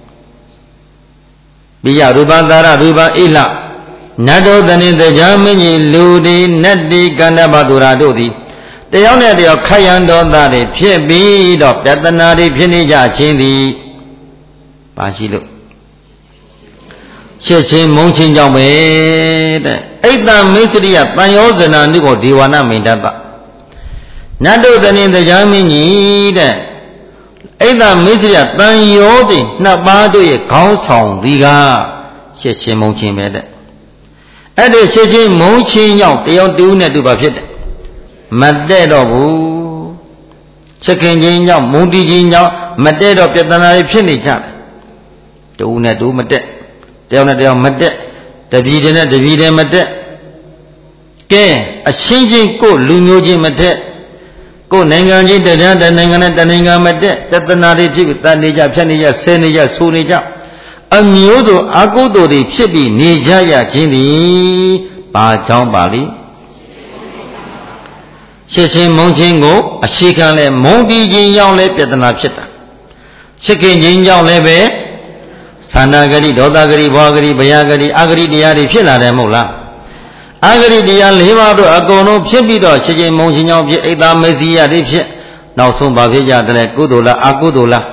ပိယရူပံသာရရူပံဣလနတ်တို့တဏိတရားမင်းကြီးလူဒီနတ်ဒီကန္တပသူရာတို့သည်တယောက်နဲ့တယောက်ခယံဒေါသတွေဖြစ်ပြီးတော့ပြတနာတွေဖြစ်နေကြခြင်းသည်ဘာရှိလို့ရှစ်ချင်းမုံချင်းကြောင့်ပဲတဲ့အိတ္တမိစ္ဆရိယတန်ယောဇနာနုကိုဒေဝနာမိန်တတ်ပါနတ်တို့တဏိတရားမင်းကြီးတဲ့အိတ္တမိစ္ဆရိယတန်ယောသည်နှစ်ပါးတို့ရဲ့ခေါင်းဆောင်ဒီကရှစ်ချင်းမုံချင်းပဲတဲ့အဲ့ဒီရှစ်ချင်းမုံချင်းကြောင့်တယောက်တူးနဲ့တူပါဖြစ်တယ်မတဲ့တော့ဘူးချက်ခင်ချင်းကြောင့်မုံတီချင်းကြောင့်မတဲ့တော့ပြဿနာတွေဖြစ်နေကြတယ်တူးနဲ့တူးမတဲ့တယောက်နဲ့တယောက်မတက်တပီးတဲ့နဲ့တပီးတဲ့မတက် Ke a changing ko lunyoji mate ko nanganji dadan dan nangana dan nangan mate tatanari phit tanija phanija senija sunija aမျိုးစုအကုသိုလ်တွေဖြစ်ပြီးနေကြရခြင်းသည်ဘာကြောင့်ပါလိရှစ်ချင်းမုန်းခြင်းကိုအရှိခံလဲမုန်းပြီးခြင်းကြောင့်လဲပြဿနာဖြစ်တာရှစ်ခင်ခြင်းကြောင့်လဲပဲသန္တာဂရိဒေါသဂရိဘောဂရိဗျာဂရိအဂရိတရားတွေဖြစ်လာတယ်မဟုတ်လားအဂရိတရား၄ပါးတို့အကုန်လုံးဖြစ်ပြီးတော့ရှစ်ချင်းမုန်းခြင်းကြောင့်ဖြစ်အိတ်သားမေစီယတွေဖြစ်နောက်ဆုံးဘာဖြစ်ကြတယ်ကုသိုလ်လားအကုသိုလ်လား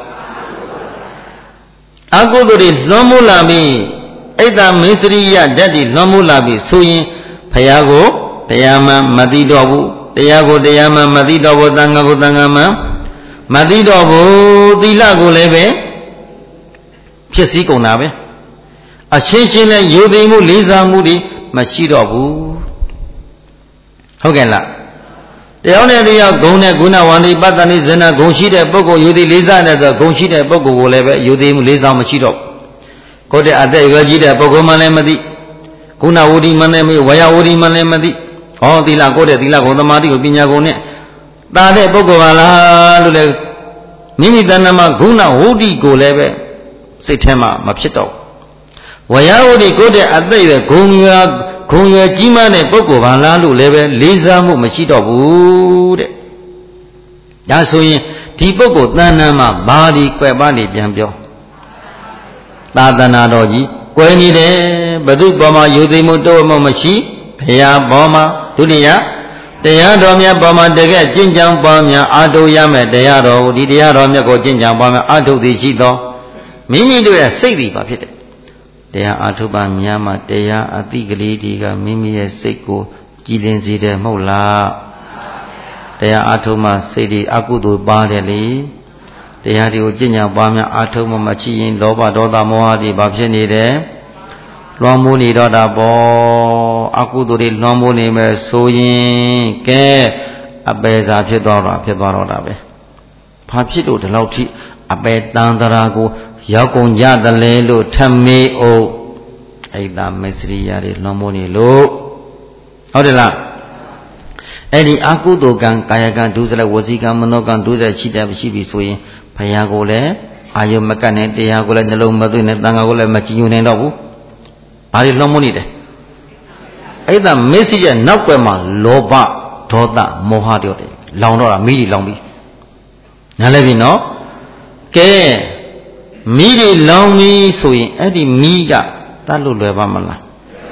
အကုသိုလ်တွေလွန်မိုးလာပြီးအိတ်သားမေစရိယဓာတ်တွေလွန်မိုးလာပြီးဆိုရင်ဘုရားကိုတရားမှမသိတော့ဘူးတရားကိုတရားမှမသိတော့ဘူးသံဃာကိုသံဃာမှမသိတော့ဘူးသီလကိုလည်းပဲဖြစ်စည်းကုန်တာပဲအချင်းချင်းနဲ့ယုံသိမှုလေးစားမှုတွေမရှိတော့ဘူးဟုတ်ကဲ့လားတရားနဲ့တရားဂုဏ်နဲ့ဂုဏဝန္တိပတ္တနိဇဏဂုဏ်ရှိတဲ့ပုဂ္ဂိုလ်ယုံသိလေးစားတဲ့ဆိုဂုဏ်ရှိတဲ့ပုဂ္ဂိုလ်ကိုလည်းပဲယုံသိမှုလေးစားမရှိတော့ကိုယ်တဲ့အသက်ရွယ်ကြီးတဲ့ပုဂ္ဂိုလ်မှလည်းမသိဂုဏဝဋ္ဌိမှလည်းမသိဝါယဝဋ္ဌိမှလည်းမသိဟောသီလကိုယ်တဲ့သီလဂုဏ်သမာဓိကိုပညာဂုဏ်နဲ့တာတဲ့ပုဂ္ဂိုလ်ပါလားလို့လည်းမိမိတဏ္ဍမှာဂုဏဝဋ္ဌိကိုလည်းပဲစိတ်ထဲမှာမဖြစ်တော့ဝါယဝဋ္ဌိကိုယ်တဲ့အသက်ရွယ်ဂုဏ်ရွယ်ဂုဏ်ရွယ်ကြီးမားတဲ့ပုဂ္ဂိုလ်ပါလားလို့လည်းပဲလေးစားမှုမရှိတော့ဘူးတဲ့ဒါဆိုရင်ဒီပုဂ္ဂိုလ်တဏ္ဍမှာဘာဒီကွယ်ပါနေပြန်ပြောသာသနာတော်ကြီးကွယ်နေတယ်ဘု து ပေါ်မှာယုံသိမှုတော့မှမရှိဘုရားပေါ်မှာဒုတိယတရားတော်မြတ်ပေါ်မှာတကယ်ကျင့်ကြံပွားများအာထုရမယ်တရားတော်ကိုဒီတရားတော်မြတ်ကိုကျင့်ကြံပွားများအာထုသည်ရှိသောမိမိတို့ရဲ့စိတ်တွေပါဖြစ်တယ်တရားအာထုပါများမှာတရားအသိကလေးတွေကမိမိရဲ့စိတ်ကိုကြည်လင်စေတယ်မဟုတ်လားတရားအာထုမှစိတ်တွေအကုသိုလ်ပါတယ်လေတရားတွေကိုကျင့်ကြံပွားများအာထုမှမရှိရင်လောဘဒေါသမောဟတွေဘာဖြစ်နေတယ်လွန်မိုးနေတော့တာပေါ့အကုသိုလ်တွေလွန်မိုးနေမယ်ဆိုရင်ကဲအပေစာဖြစ်သွားတာဖြစ်သွားတော့တာပဲဘာဖြစ်လို့ဒီလောက်ထိအပေတန်တရာကိုရောက်ကုန်ကြသလဲလို့ထမေးအောင်အိဒါမစ္စရိယာတွေလွန်မိုးနေလို့ဟုတ်တယ်လားအဲ့ဒီအကုသိုလ်ကံကာယကံဒုစရိုက်ဝစီကံမနောကံဒုစရိုက်ရှိတယ်ရှိပြီဆိုရင်ဘုရားကိုလည်းအာယုမကတ်နဲ့တရားကိုလည်းနှလုံးမသွင်းနဲ့တန်ခါကိုလည်းမကြည်ညိုနိုင်တော့ဘူးဘာတွေလွန်မိုးနေတယ်အဲ့ဒါမစ္စရိယနောက်ွယ်မှာလောဘဒေါသမောဟတွေလောင်တော့တာမိတွေလောင်ပြီနားလည်ပြီနော်ကဲမိတွေလောင်ပြီဆိုရင်အဲ့ဒီမိကတတ်လို့လွယ်ပါမလား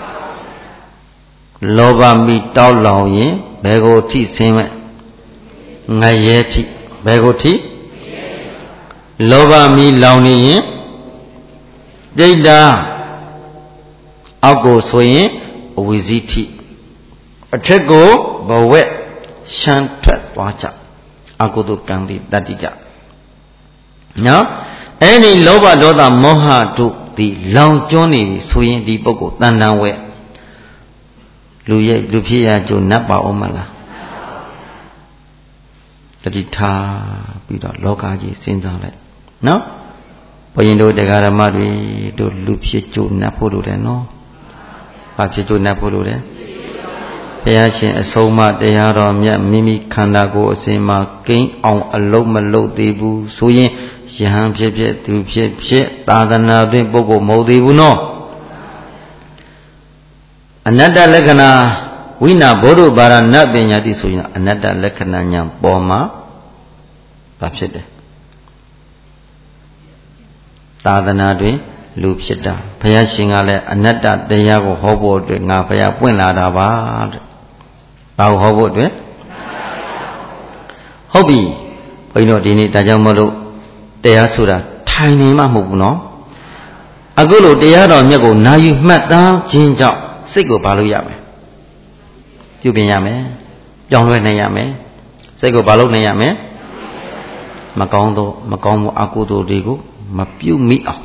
လောဘမိတောက်လောင်ရင်ဘယ်ကိုထိဆင်းမဲ့ငရဲထိဘယ်ကိုထိလောဘမိလောင်နေရင်ဒိဋ္ဌာအောက်ကိုဆိုရင်အဝိဇ္ဇိထိအထက်ကိုဘဝက်ရှမ်းထွက်သွားကြအကုသိုလ်ကံတိတတ္တိကြနော်အဲ့ဒီလောဘဒေါသမောဟတို့ဒီလောင်ကျွမ်းနေပြီဆိုရင်ဒီပုဂ္ဂိုလ်တန်တန်ဝဲလူရဲ့လူဖြစ်ရကြုံနတ်ပါအောင်မလားတတိထားပြီးတော့လောကကြီးစဉ်းစားလိုက်နော်ဘုရင်တို့တရားဓမ္မတွေတို့လူဖြစ်ကြုံနတ်ဖို့လိုတယ်နော်ဘာဖြစ်ကြုံနတ်ဖို့လိုတယ်ဘုရားရှင်အဆုံးအမတရားတော်မြတ်မိမိခန္ဓာကိုယ်အစဉ်မှာကိန်းအောင်အလုံးမလုံးသေးဘူးဆိုရင်ယဟန်ဖြစ်ဖြစ်သူဖြစ်ဖြစ်သာသနာတွင်ပုဂ္ဂိုလ်မဟုတ်သေးဘူးနော်အနတ္တလက္ခဏာဝိနာဘောဓဘာရဏပညာတိဆိုရင်အနတ္တလက္ခဏာညာပေါ်မှာဘာဖြစ်တယ်သာသနာတွင်လူဖြစ်တာဘုရားရှင်ကလည်းအနတ္တတရားကိုဟောဖို့အတွက်ငါဘုရားပွင့်လာတာပါတဲ့ဘာကိုဟောဖို့အတွက်ဟုတ်ပြီဘုန်းကြီးတို့ဒီနေ့ဒါကြောင့်မလို့တရားဆိုတာထိုင်နေမှမဟုတ်ဘူးနော်အခုလိုတရားတော်မြတ်ကိုနာယူမှတ်သားခြင်းကြောင့်စိတ်ကိုဘာလို့ရမယ်ပြုပြင်ရမယ်ပြောင်းလဲနိုင်ရမယ်စိတ်ကိုဘာလို့နိုင်ရမယ်မကောင်းသောမကောင်းမှုအကုသိုလ်တွေကိုမပြုမိအောင်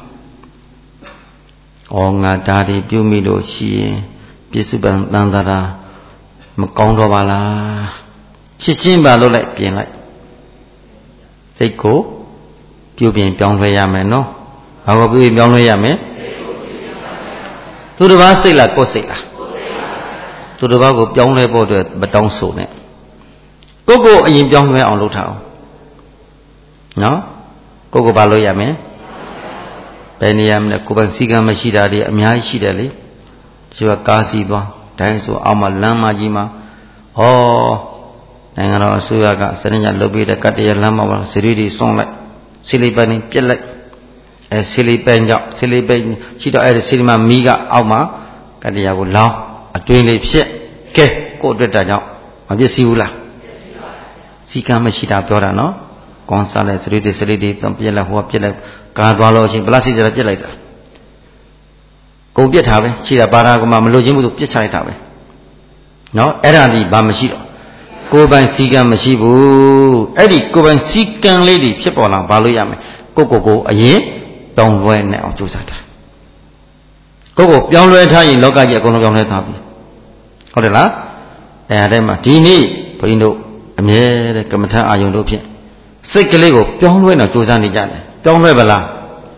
ဩငါဒါတွေပြုမိလို့ရှိရင်ပြစ္ဆုပန်တန်တရာမကောင်းတော့ပါလားချစ်ချင်းပါလို့လိုက်ပြင်လိုက်စိတ်ကိုပြုပြင်ပြောင်းလဲရမယ်နော်ဘာကိုပြုပြင်ပြောင်းလဲရမယ်သူတစ်ပါးစိတ်လားကိုယ်စိတ်လားသူတစ်ပါးကိုပြောင်းလဲဖို့အတွက်မတောင်းဆိုနဲ့ကိုကိုအရင်ပြောင်းလဲအောင်လုပ်ထားအောင်နော်ကိုကိုဘာလို့ရမလဲဘယ်နေရာမလဲကိုယ်ပိုင်စည်းကမ်းမရှိတာတွေအများကြီးရှိတယ်လေဒီကကားစီးသွားတိုင်းဆိုအောက်မှာလမ်းမကြီးမှာဟောနိုင်ငံတော်အစိုးရကစနစ်ညလုပ်ပေးတဲ့ကတ္တရလမ်းမှာစီရီတွေစွန့်လိုက်စီလီပန်ပြက်လိုက်အဲစီလီပန်ကြောင့်စီလီပန်ရှိတော့အဲဒီစီလီမှာမီးကအောက်မှာကတ္တရကိုလောင်းအတွင်းလေးဖြစ်ကဲကို့အတွက်တာကြောင့်မပြည့်စည်ဘူးလားစီကံမရှိတာပြောတာနော်ကွန်ဆာလက်စရီတွေစရီတွေတော့ပြက်လိုက်ဟောပြက်လိုက်ကားသွားလို့ရှိရင်ပလတ်စတစ်ကြပြက်လိုက်တာကုန်ပြက်ထားပဲရှိတာပါတာကမှမလို့ချင်းဘူးဆိုပြက်ချလိုက်တာပဲနော်အဲ့ဒါဒီဘာမရှိတော့ကိုယ်ပိုင်စီကံမရှိဘူးအဲ့ဒီကိုယ်ပိုင်စီကံလေးတွေဖြစ်ပေါ်လာဘာလို့ရမလဲကိုကိုကိုအရင်တောင်းလွဲနေအောင်ကြိုးစားတာကိုကိုပြောင်းလဲထားရင်လောကကြီးအကုန်လုံးပြောင်းလဲထားပြီဟုတ်တယ်လားအဲ့ဒါတည်းမှာဒီနေ့ဘုန်းကြီးတို့အမြဲတည်းကမ္မထအာယုံတို့ဖြင့်စိတ်ကလေးကိုပြောင်းလဲအောင်ကြိုးစားနေကြတယ်ပြောင်းလဲပါလား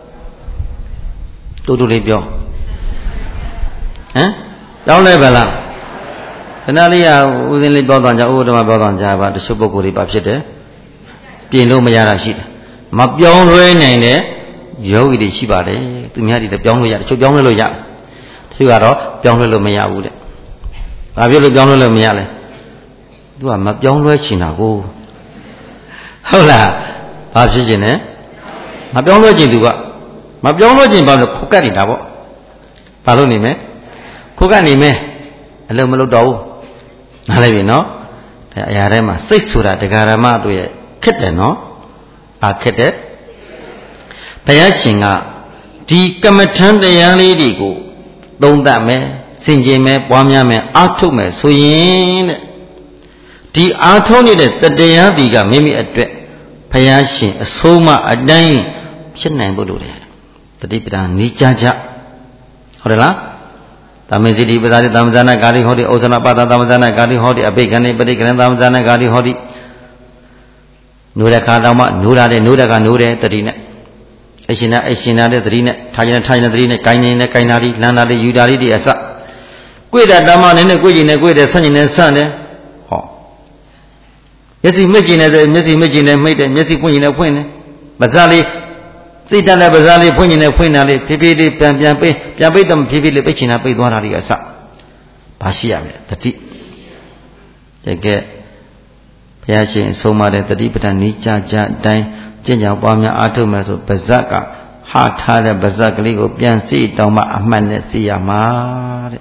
တူတူလေးပြောဟမ်ပြောင်းလဲပါလားခဏလေးကဦးစင်းလေးပြောသွားကြဥပဒမပြောသွားကြပါတချို့ပုဂ္ဂိုလ်တွေပါဖြစ်တယ်ပြင်လို့မရတာရှိတယ်မပြောင်းလဲနိုင်တဲ့ယောဂီတွေရှိပါတယ်သူများတွေလည်းပြောင်းလို့ရတယ်တချို့ပြောင်းလဲလို့ရတယ်တချို့ကတော့ပြောင်းလဲလို့မရဘူးတဲ့ဘာဖြစ်လို့ပြောင်းလဲလို့မရလဲသူကမပြောင်းလဲချင်တာကိုဟုတ်လားဘာဖြစ်ချင်လဲမပြောင်းလဲချင်သူကမပြောင်းလဲချင်ဘာလို့ခုတ်ကတ်နေတာပေါ့ဘာလို့နေမလဲခုတ်ကတ်နေမယ်အလုံးမလုပ်တော့ဘူးနားလိုက်ပြီနော်ဒါအရာထဲမှာစိတ်ဆိုတာတရားဓမ္မတို့ရဲ့ခက်တယ်နော်အာခက်တယ်ဘုရားရှင်ကဒီကမ္မထံတရားလေးတွေကိုသုံးသပ်မယ်ဆင်ခြင်မယ်ပွားများမယ်အားထုတ်မယ်ဆိုရင်တဲ့ဒီအားထုတ်နေတဲ့တရားဒီကမိမိအတွက်ဘုရားရှင်အဆုံးမအတိုင်းဖြစ်နိုင်ဖို့လိုတယ်တတိပဒံနိကြကြဟုတ်တယ်လားသမ္မေစီတိပဒါတိသမ္မဇာနာကာတိဟောတိဩဇနာပတာသမ္မဇာနာကာတိဟောတိအဘိက္ခဏိပရိက္ခဏသမ္မဇာနာကာတိဟောတိနိုးတဲ့ခါတော့မှနိုးတာတဲ့နိုးတဲ့ကနိုးတဲ့တတိနဲ့အရှင်နာအရှင်နာတဲ့တတိနဲ့ထားခြင်းနဲ့ထားခြင်းနဲ့တတိနဲ့ကိုင်းခြင်းနဲ့ကိုင်းတာဒီလမ်းတာဒီယူတာဒီဒီအစကိုယ်တာတမနဲ့နဲ့ကိုယ်ကျင်နဲ့ကိုယ်တဲ့ဆန့်ကျင်နဲ့ဆန့်တယ်ဟောမျက်စိမိတ်ကျင်နဲ့မျက်စိမိတ်ကျင်နဲ့မိတ်တယ်မျက်စိဖွင့်ကျင်နဲ့ဖွင့်တယ်ပါးစပ်လေးစိတ်တန်တဲ့ပါးစပ်လေးဖွင့်ကျင်နဲ့ဖွင့်တာလေးဖြည်းဖြည်းလေးပြန်ပြန်ပိတ်ပြန်ပိတ်တော့ဖြည်းဖြည်းလေးပိတ်ချင်တာပိတ်သွားတာဒီအစဘာရှိရမလဲတတိတကယ်ဘုရားရှင်ဆုံးမတဲ့တတိပဋ္ဌာန်နိကြကြအတိုင်းကျင့်ကြံပွားများအားထုတ်မယ်ဆိုပါးစပ်ကဟာထားတဲ့ပါးစပ်ကလေးကိုပြန်စီတောင်းမှအမှတ်နဲ့စီရမှာတဲ့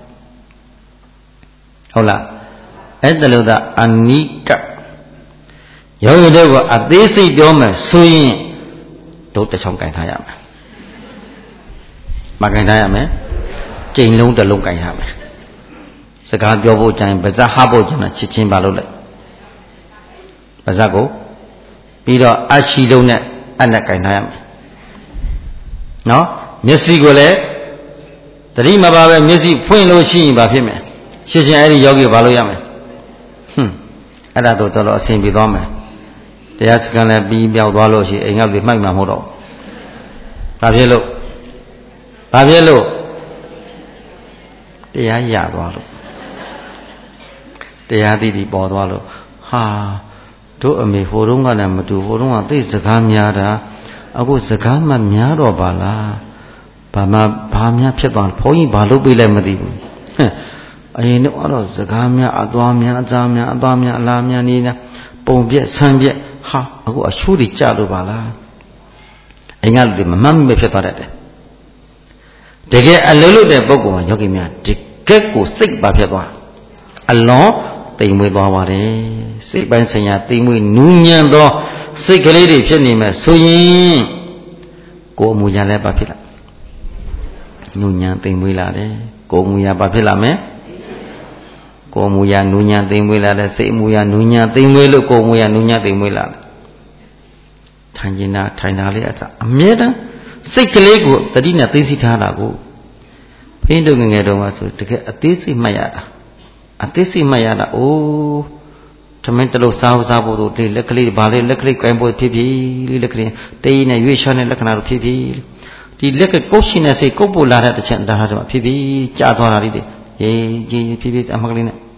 ဟုတ်လားအဲ့ဒါလို့သာအနိကယောဂီတို့ကအသေးစိတ်ပြောမယ်ဆိုရင်တို့တစ်ချောင်းကင်ထားရမယ်မကင်ထားရမယ်ကျိန်လုံးတစ်လုံးကင်ထားမယ်စကားပြောဖို့ကြိုင်ပါးစပ်ဟဖို့ကြိုင်ချစ်ချင်းပါလို့လိုက်ပါးစပ်ကိုပြီးတော့အရှိလုံးနဲ့အနဲ့ကင်ထားရမယ်နော်မျက်စိကိုလည်းတတိမပါပဲမျက်စိဖွင့်လို့ရှိရင်ဘာဖြစ်မလဲရှင်းရှင်းအဲ့ဒီယောဂီဘာလို့ရမလဲဟွန်းအဲ့ဒါတော့တော်တော်အဆင်ပြေသွားမယ်တရားစခန်းလည်းပြီးပြောက်သွားလို့ရှိရင်အိမ်ကပြီးမှိုက်မှာမဟုတ်တော့ဘာဖြစ်လို့ဘာဖြစ်လို့တရားရသွားလို့တရားသိတိပေါ်သွားလို့ဟာတို့အမေဟိုတုန်းကလည်းမတူဟိုတုန်းကသိစကားများတာအခုစကားမှများတော့ပါလားဘာမှဘာများဖြစ်သွားဘုန်းကြီးဘာလုပ်ပေးလိုက်မသိဘူးဟဲ့အရင်တော့အဲ့တော့စကားများအသွားများအသားများအသွားများအလားများနေတာပုံပြက်ဆန်းပြက်ဟာအခုအချိုးတွေကြလို့ပါလားအိမ်ကလူတွေမမှတ်မိဖြစ်သွားတတ်တယ်တကယ်အလုံးလို့တဲ့ပုဂ္ဂိုလ်ကယောဂီများတကယ်ကိုစိတ်ပါဖြစ်သွားအလွန်တိမ်မွေးသွားပါတယ်စိတ်ပိုင်းဆိုင်ရာတိမ်မွေးနူးညံ့သောစိတ်ကလေးတွေဖြစ်နေမယ်ဆိုရင်ကိုယ်အမူအရာလည်းပါဖြစ်လာနူးညံ့တိမ်မွေးလာတယ်ကိုယ်အမူအရာပါဖြစ်လာမယ်ကိုယ်အမူအရာနူးညံ့တိမ်မွေးလာတယ်စိတ်အမူအရာနူးညံ့တိမ်မွေးလို့ကိုယ်အမူအရာနူးညံ့တိမ်မွေးလာတယ်ထိုင်ကျင်တာထိုင်တာလေးအစအမြဲတမ်းစိတ်ကလေးကိုတတိနဲ့သိသိထားတာကိုဖိင်းတို့ငငယ်တုန်းကဆိုတကယ်အသေးစိတ်မှတ်ရတာအသေးစိတ်မှတ်ရတာအိုးသမင်းတလို့စားစားဖို့တို့ဒီလက်ကလေးဘာလေးလက်ကလေးကိုင်းဖို့ဖြစ်ဖြစ်လေးလက်ကလေးတေးနဲ့ရွေးချောင်းတဲ့လက္ခဏာတို့ဖြစ်ဖြစ်ဒီလက်ကကုတ်ရှင်တဲ့စိတ်ကုတ်ပို့လာတဲ့တစ်ချက်ဒါဟာတော့ဖြစ်ဖြစ်ကြာသွားတာလေးတွေရေးရေးဖြစ်ဖြစ်အမကလေးနဲ့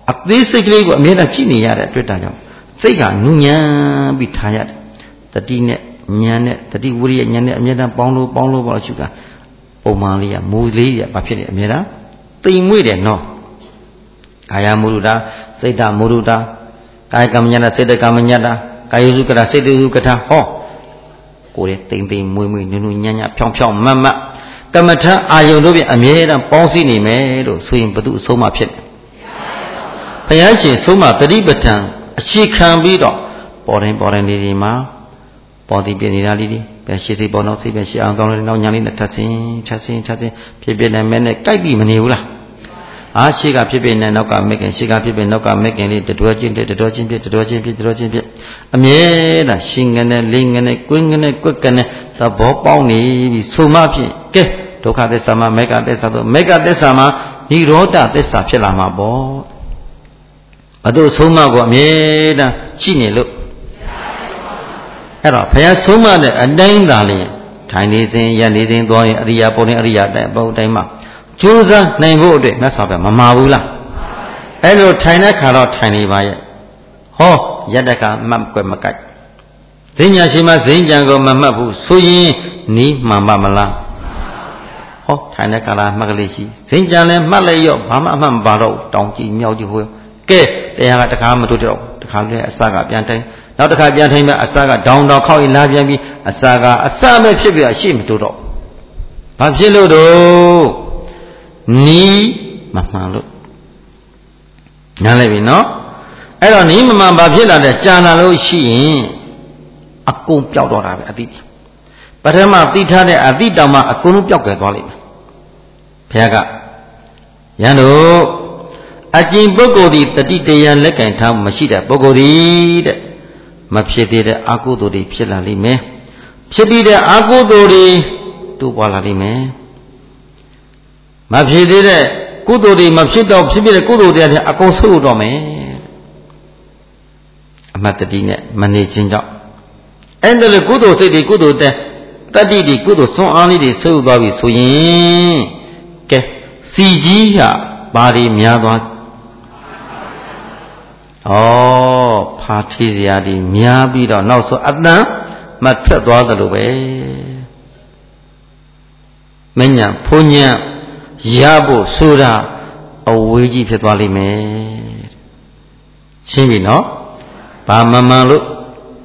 အသေးစိတ်ကလေးကိုအမြဲတမ်းကြည့်နေရတဲ့အတွက်ဒါကြောင့်စိတ်ကနူးညံ့ပြီးထားရတယ်တတိနဲ့ဉာဏ်နဲ့တတိဝိရိယဉာဏ်နဲ့အမြဲတမ်းပေါင်းလို့ပေါင်းလို့ပေါ့ရှုကပုံမှန်လေးကမူလေးရဘာဖြစ်နေအမြဲတမ်းတိမ်မွေ့တယ်နော်ကာယမုဒ္ဒတာစိတ်တမုဒ္ဒတာကာယကမ္မညတာစိတ်တကမ္မညတာကာယုစုကတာစိတ်တုစုကတာဟောကိုယ်ရဲ့တိမ်တိမ်မွေ့မွေ့နုနုညံ့ညံ့ဖြောင်းဖြောင်းမတ်မတ်ကမ္မထအာယုံတို့ပြန်အမြဲတမ်းပေါင်းစည်းနေမယ်လို့ဆိုရင်ဘု து အဆုံးမဖြစ်တယ်ဘုရားရှင်ဆုံးမတတိပဋ္ဌာန်အခြေခံပြီးတော့ပေါ်တိုင်းပေါ်တိုင်းလေးတွေမှာပေါ်တည်ပြနေတာလေးတွေပဲရှိစိပေါ်နောက်စိပဲရှိအောင်ကောင်းလို့နောက်ညာလေးနဲ့ထပ်ဆင်းထပ်ဆင်းထပ်ဆင်းဖြစ်ဖြစ်နေမဲ့နဲ့ကြိုက်ပြီးမနေဘူးလားအားရှိကဖြစ်ဖြစ်နေနောက်ကမက်ကင်ရှိကဖြစ်ဖြစ်နောက်ကမက်ကင်လေးတတော်ချင်းတတော်ချင်းဖြစ်တတော်ချင်းဖြစ်တတော်ချင်းဖြစ်အမြဲတမ်းရှင်ငနဲ့လိငနဲ့ကွင်းငနဲ့ကွက်ကနဲ့သဘောပေါက်နေပြီးဆိုမှဖြစ်ကဲဒုက္ခသစ္စာမှာမေကသစ္စာတို့မေကသစ္စာမှာនិရောဓသစ္စာဖြစ်လာမှာပေါ့ဘသူဆုံးမကိုအမြဲတမ်းရှိနေလို့အဲ့တော့ဘုရားဆုံးမတဲ့အတိုင်းသာလျှင်ထိုင်နေစဉ်ရက်နေစဉ်သွားရင်အရိယာပုံနဲ့အရိယာတိုင်ပုံတိုင်းမှာကြိုးစားနိုင်ဖို့အတွက်မြတ်စွာဘုရားမမှာဘူးလားအဲ့လိုထိုင်တဲ့ခါတော့ထိုင်နေပါရဲ့ဟောရက်တကမတ်ကွယ်မကိုက်ဈဉ္ညာရှိမှဈဉ္ကြံကိုမမှတ်ဘူးဆိုရင်နီးမှန်ပါမလားဟောထိုင်တဲ့ခါလားမှတ်ကလေးရှိဈဉ္ကြံလည်းမှတ်လိုက်ရောဘာမှအမှတ်မပါတော့တောင်းကြည့်မြောက်ကြည့်ဟိုကဲတရားကတခါမတို့တော့တခါလည်းအစကပြန်တိုင်းနောက်တစ်ခါပြန်ထိုင်မှအစကဒေါင်တော်ခောက်ရင်လာပြန်ပြီးအစကအစမဲ့ဖြစ်ပြီးအရှိမတို့တော့ဘာဖြစ်လို့တော့နီးမမှန်လို့နားလည်ပြီနော်အဲ့တော့နီးမမှန်ဘာဖြစ်လာတဲ့ကြာလာလို့ရှိရင်အကုန်ပျောက်တော့တာပဲအတိပထမသိထားတဲ့အတိတောင်မှအကုန်လုံးပျောက်ကြသွားလိမ့်မယ်ဘုရားကယန္တုအကျင့်ပုဂ္ဂိုလ်ဒီတတိတရားလက်ကင်ထားမရှိတဲ့ပုဂ္ဂိုလ်ဒီတဲ့မဖြစ်သေးတဲ့အကုသိုလ်တွေဖြစ်လာလိမ့်မယ်ဖြစ်ပြီးတဲ့အကုသိုလ်တွေတိုးပွားလာလိမ့်မယ်မဖြစ်သေးတဲ့ကုသိုလ်တွေမဖြစ်တော့ဖြစ်ဖြစ်တဲ့ကုသိုလ်တွေအကုန်ဆုပ်တော့မယ်အမတ်တတိနဲ့မနေခြင်းကြောင့်အဲ့ဒါလေကုသိုလ်စိတ်တွေကုသိုလ်တဲ့တတ္တိတွေကုသိုလ်စွမ်းအားလေးတွေဆုပ်သွားပြီဆိုရင်ကဲစီကြီးဟာဘာတွေများသွားဩဖာထီးစရာတွေများပြီးတော့နောက်ဆိုအတန်မထက်သွားသလိုပဲမညံဖုန်ညံရဖို့ဆိုတာအဝေးကြီးဖြစ်သွားလိမ့်မယ်ရှင်းပြီနော်ဘာမမှန်လို့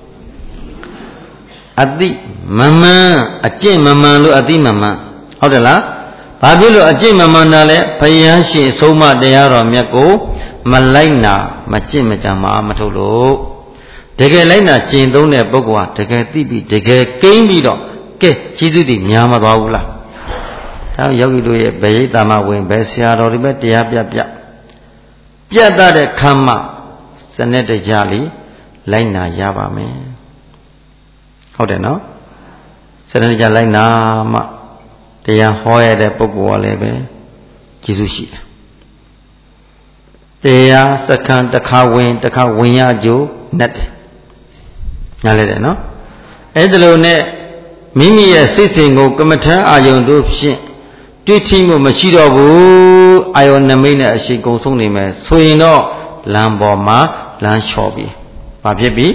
အတိမမှန်အကျင့်မမှန်လို့အတိမမှန်ဟုတ်တယ်လားဘာဖြစ်လို့အကျင့်မမှန်တာလဲဘုရားရှင်ဆုံးမတရားတော်မြတ်ကိုမလိုက်နာမကျင့်မကြံမှာမထုတ်လို့တကယ်လိုက်နာကျင့်သုံးတဲ့ပုဂ္ဂိုလ်ဟာတကယ်သိပြီးတကယ်ကိန်းပြီးတော့ကဲကျေးဇူးတွေများမသွားဘူးလားဒါယောဂီတို့ရဲ့ဗေယိတမဝင်ဘယ်ဆရာတော်တွေပဲတရားပြပြပြတ်တဲ့ခမ်းမစနစ်တကျလေးလိုက်နာရပါမယ်ဟုတ်တယ်နော်စနစ်တကျလိုက်နာမှတရားဟောရတဲ့ပုဂ္ဂိုလ်ကလည်းပဲကျေးဇူးရှိတယ်တရားစခန်းတစ်ခါဝင်တစ်ခါဝင်ရကြိုးနဲ့တယ်နားလဲတယ်နော်အဲ့ဒါလိုနဲ့မိမိရဲ့စိတ်စဉ်ကိုကမ္မထံအာယုန်တို့ဖြင့်တွေ့ထိမှုမရှိတော့ဘူးအာယုန်နမိတ်နဲ့အရှိကုန်ဆုံးနေမယ်ဆိုရင်တော့လမ်းပေါ်မှာလမ်းလျှော်ပြီဘာဖြစ်ပြီ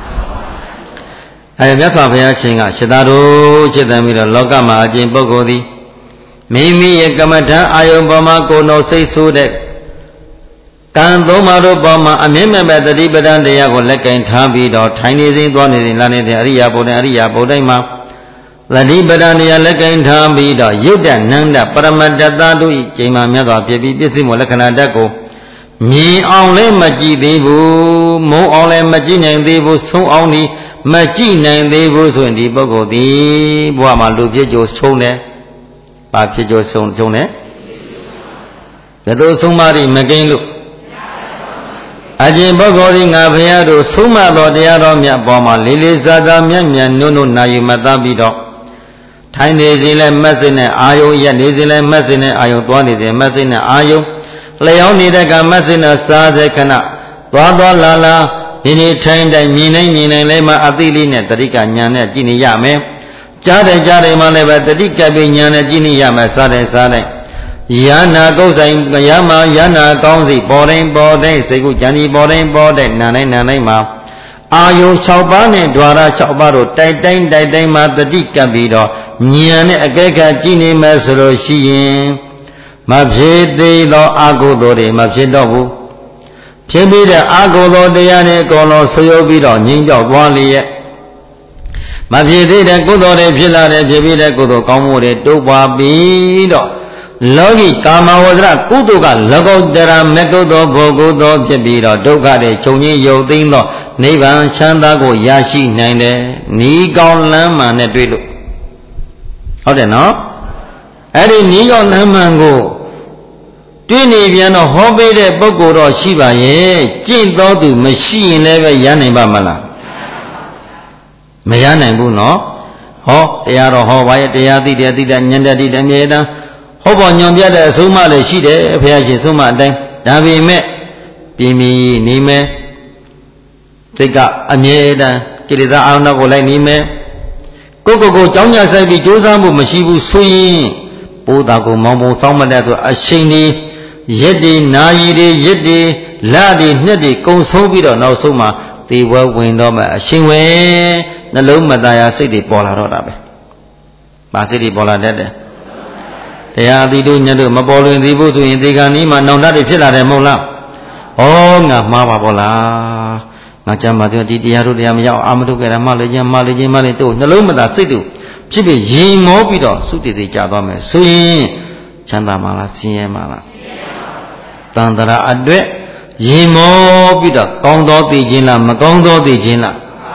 အဲမြတ်စွာဘုရားရှင်ကရှင်းသားတို့จิตတံပြီးတော့လောကမှာအကျင့်ပုဂ္ဂိုလ်သည်မိမိရဲ့ကမ္မထံအာယုန်ပေါ်မှာကိုယ်တော်စိတ်ဆိုးတဲ့ကံသုံးပါးတို့ပေါ်မှာအမြင့်မဲ့မဲ့တတိပဒံတရားကိုလက်ကင်ထားပြီးတော့ထိုင်နေစဉ်သွားနေစဉ်လာနေတဲ့အရိယာဘုံနဲ့အရိယာဘုံတိုင်းမှာတတိပဒံတရားလက်ကင်ထားပြီးတော့ယုတ်တနန္ဒပရမတ္တသတို့ဤကျိန်မာမြတ်စွာပြည့်ပြီးပြည့်စုံမှုလက္ခဏာဓာတ်ကိုမြင်အောင်လည်းမကြည့်သေးဘူးမုံအောင်လည်းမကြည့်နိုင်သေးဘူးဆုံးအောင်ဒီမကြည့်နိုင်သေးဘူးဆိုရင်ဒီပုဂ္ဂိုလ်ဒီဘဝမှာလူဖြစ်ကြိုးဆုံးတယ်ဘာဖြစ်ကြိုးဆုံးဆုံးတယ်ဘယ်လိုဆုံးမရမကိန်းလို့အကျင့်ပုဂ္ဂိုလ်ဒီငါဘုရားတို့ဆုံးမတော်တရားတော်မြတ်ပေါ်မှာလေးလေးစားစားမြတ်မြတ်နုံနုံနာယူမသားပြီးတော့ထိုင်နေစဉ်လဲမက်စင်နဲ့အာယုံရက်နေစဉ်လဲမက်စင်နဲ့အာယုံသွားနေစဉ်မက်စင်နဲ့အာယုံလျောင်းနေတဲ့ကမက်စင်နဲ့စားတဲ့ခဏသွားသွားလာလာဒီနေ့ထိုင်တိုင်းမြင်နိုင်မြင်နိုင်လဲမှအသိလေးနဲ့တတိကညာနဲ့ကြည့်နေရမယ်ကြားတယ်ကြားတယ်မှလည်းပဲတတိကပိညာနဲ့ကြည့်နေရမယ်စားတယ်စားတယ် Yana Gosai Yama Yana Gonzi Boring Boring Segu Jani Boring Boring Nanai Nanai Ma Ayo Chaubane Dwara Chaubaro Taitain Taitain Ma Tadi Kabido Nyane Agaka Jini Masro Shiyin Mabjede Lo Agodore Mabjedobu Pebida Agodo Deane Golo Soyobido Ninjo Wali Mabjede Godore Pila Pebida Godo Komore Duba Bido Logi Kama Wadra Kutuka Logo Dera Mekodo Bogodo Pebida Doka de Choni Yodindo Nivan Chandago Yashi Nine Nigon Lama Nedwilu Ode no? Edi Nigon Lamango Twini Viano Hobby de Bogoro Shiba Ye Jinto to Machine Level Yaneba Mala Mayanabu no? Ho, they are a Hawaii, they are the Dida Nyanda Dida Meda Hobo Nyambia Suma the Shide, Piachi Suma Dang, Davi Me, Pimi Nime. Tika Ameda, Kirida Anago like Nime Coco Jonia Sabi Josamu Mashibu Sui Podago Momo Samadato Ashini Yedi Naidi Yedi Ladi Nedi Consobido no Suma they were Windoma Shingwe Nalomadaya City Bola Rodabe Basiti Bola Dede They are the doing the Mabolo in the Butu in the Ganima no not the Pilla de Mola Oh Mama Bola Nachamadio di Diaru Yamia Amadu Garamali Mali Mali to Nalumada Sidu Chibi Jim Mobido Sudi di Jadome Sui Chandamala Siemala Tandara Adwe Jim Mobido Kondo di Jina Magondo di Jina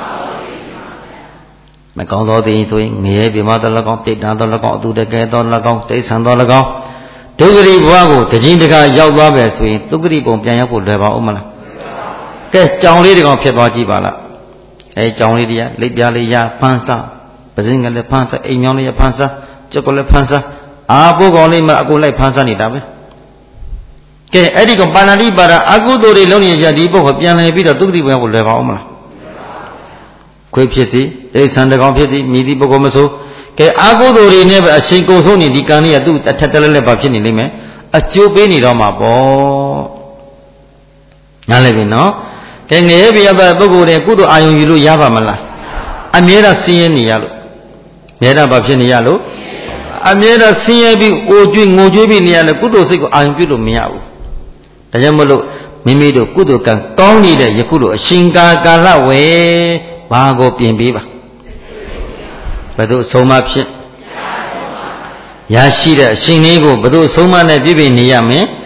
Magondo di Twin Maybe Mother Lagon Pit Dando Lagon to the Gaton Lagon Taste and Lagon Tugri Wago Tajindica Yawabe Sui Tugri Pompiapo Leva Omala John Lady of Pebajibala, a John Lydia, Libyalia, Pansa, Bazinga Pansa, Ignonia Pansa, Chocolate Pansa, Abu Golima Agula Pansa Nidabe. Ke Edico Banadi Bara Agudo Lonia Jadibo, Piana Vida Dugri will live Omla. Quipsy, they send the company, Midi Bogomaso, Ke Agudo never a Shinko Soni, Dicania do a Tatala Bapini Lime, a Stupini Roma Bo Nalevino. Can every other Bogo de Kudu Ayon Yulu Yavamala? I made a see in yellow. Made up of yellow. I made a see a big Oju Mojubi near the Kudu Siko Ayon Yulu Miao. The Yamolo Mimido Kudu can Tony the Yakudu, Shinga Galawe, Bago Pimbiba. But those so much Yashida, Shinigo, but those so many Bibi Niyame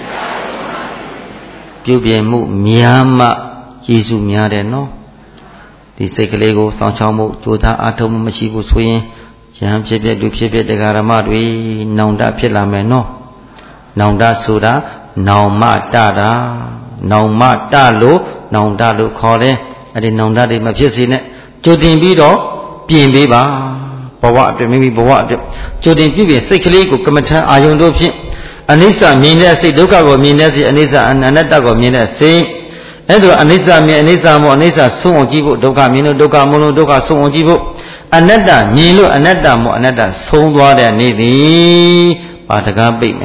Jubi Mu Miyama. Jesu Miare no. The Sekalego, Sanchamo, Tota Atom Machibu Swing, Jam Chipet, Dupchipet, the Garamadwi, Nonda Pilame no. Nonda Suda, Nauma Dada, Nauma Dalo, Nonda Lu Kore, and the Nonda de Mapisine, Jodin Bido, Pimbiba, Bawa, maybe Bawa, Jodin Bibi, Sekalego, Cometa, Ayondo Pim, Anissa, Minesi, Dukago, Minesi, Anissa, and Anatago, Minesi. Endo Anisa me Anisa mo Anisa so on jibo doka mino doka mono doka so on jibo Anata Nilo Anata mo Anata so the Nidi Pataga Bime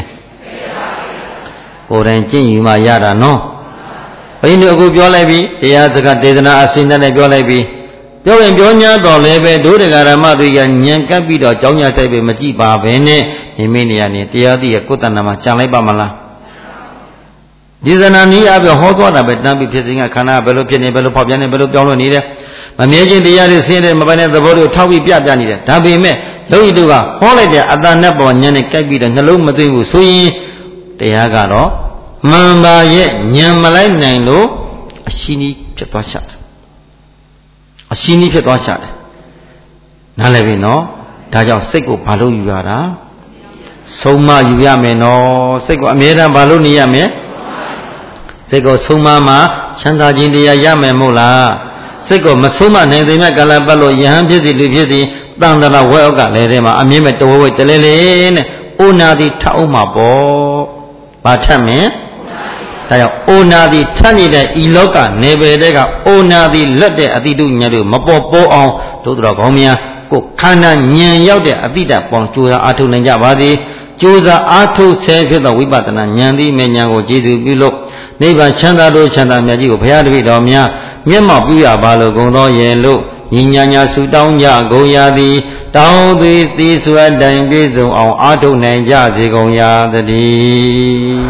Koran Jin Yuma Yara no When you go Biolabi, the Yazaka Dedana Asina Biolabi Biolin Bionia do lebe do the Garamadu Yanka Bido Jonia Tabe Majiba Bene Eminiani Tiadi Kutanama Chaleba Mala Dizanani have a hot water, but now be pissing a cana, bello piano, bello popian, bello piano needed. My major the yard is seen in Mabana the body of Tawi Piajanida. Tabi me, Lowy Duga, holiday at the Nabo, Yanek Kabid and Hello Matu, Sui, the Agaro, Mamba ye, Yamalai Nilo, a shini pepashat. A shini pepashat. Nalevino, Taja Seko Palo Yara, Soma Yame no, Seko Amira Balonia me. Seko Sumama, Chanda Jindia Yame Mula, Seko Masuma, Nedima Galabalo, Yam Pidi, Lipidi, Dandana Welga, Ledema, Amime to wait the Lene, Una di Tauma Bo, Batame, Una di Tani de Iloka, Nebedega, Una di Lede Adidu Nadu, Mapo on, Tudra Gomia, Kokana Nyan Yaude, Adida, Pontura Atu Najabadi, ကျိုးစားအားထုတ်ဆဲဖြစ်သောဝိပဿနာဉာဏ်သည်မဲ့ဉာဏ်ကိုကျေစုပြုလို့နိဗ္ဗာန်ချမ်းသာတို့ချမ်းသာမြတ်ကြီးကိုဘုရားတပည့်တော်များမျက်မှောက်ပြုရပါလို့ဂုဏ်တော်ရဲ့လို့ညီညာညာဆုတောင်းကြကုန်ရသည်တောင်းသည်သီစွတ်တိုင်ပြည့်စုံအောင်အားထုတ်နိုင်ကြစေကုန်ရာတည်း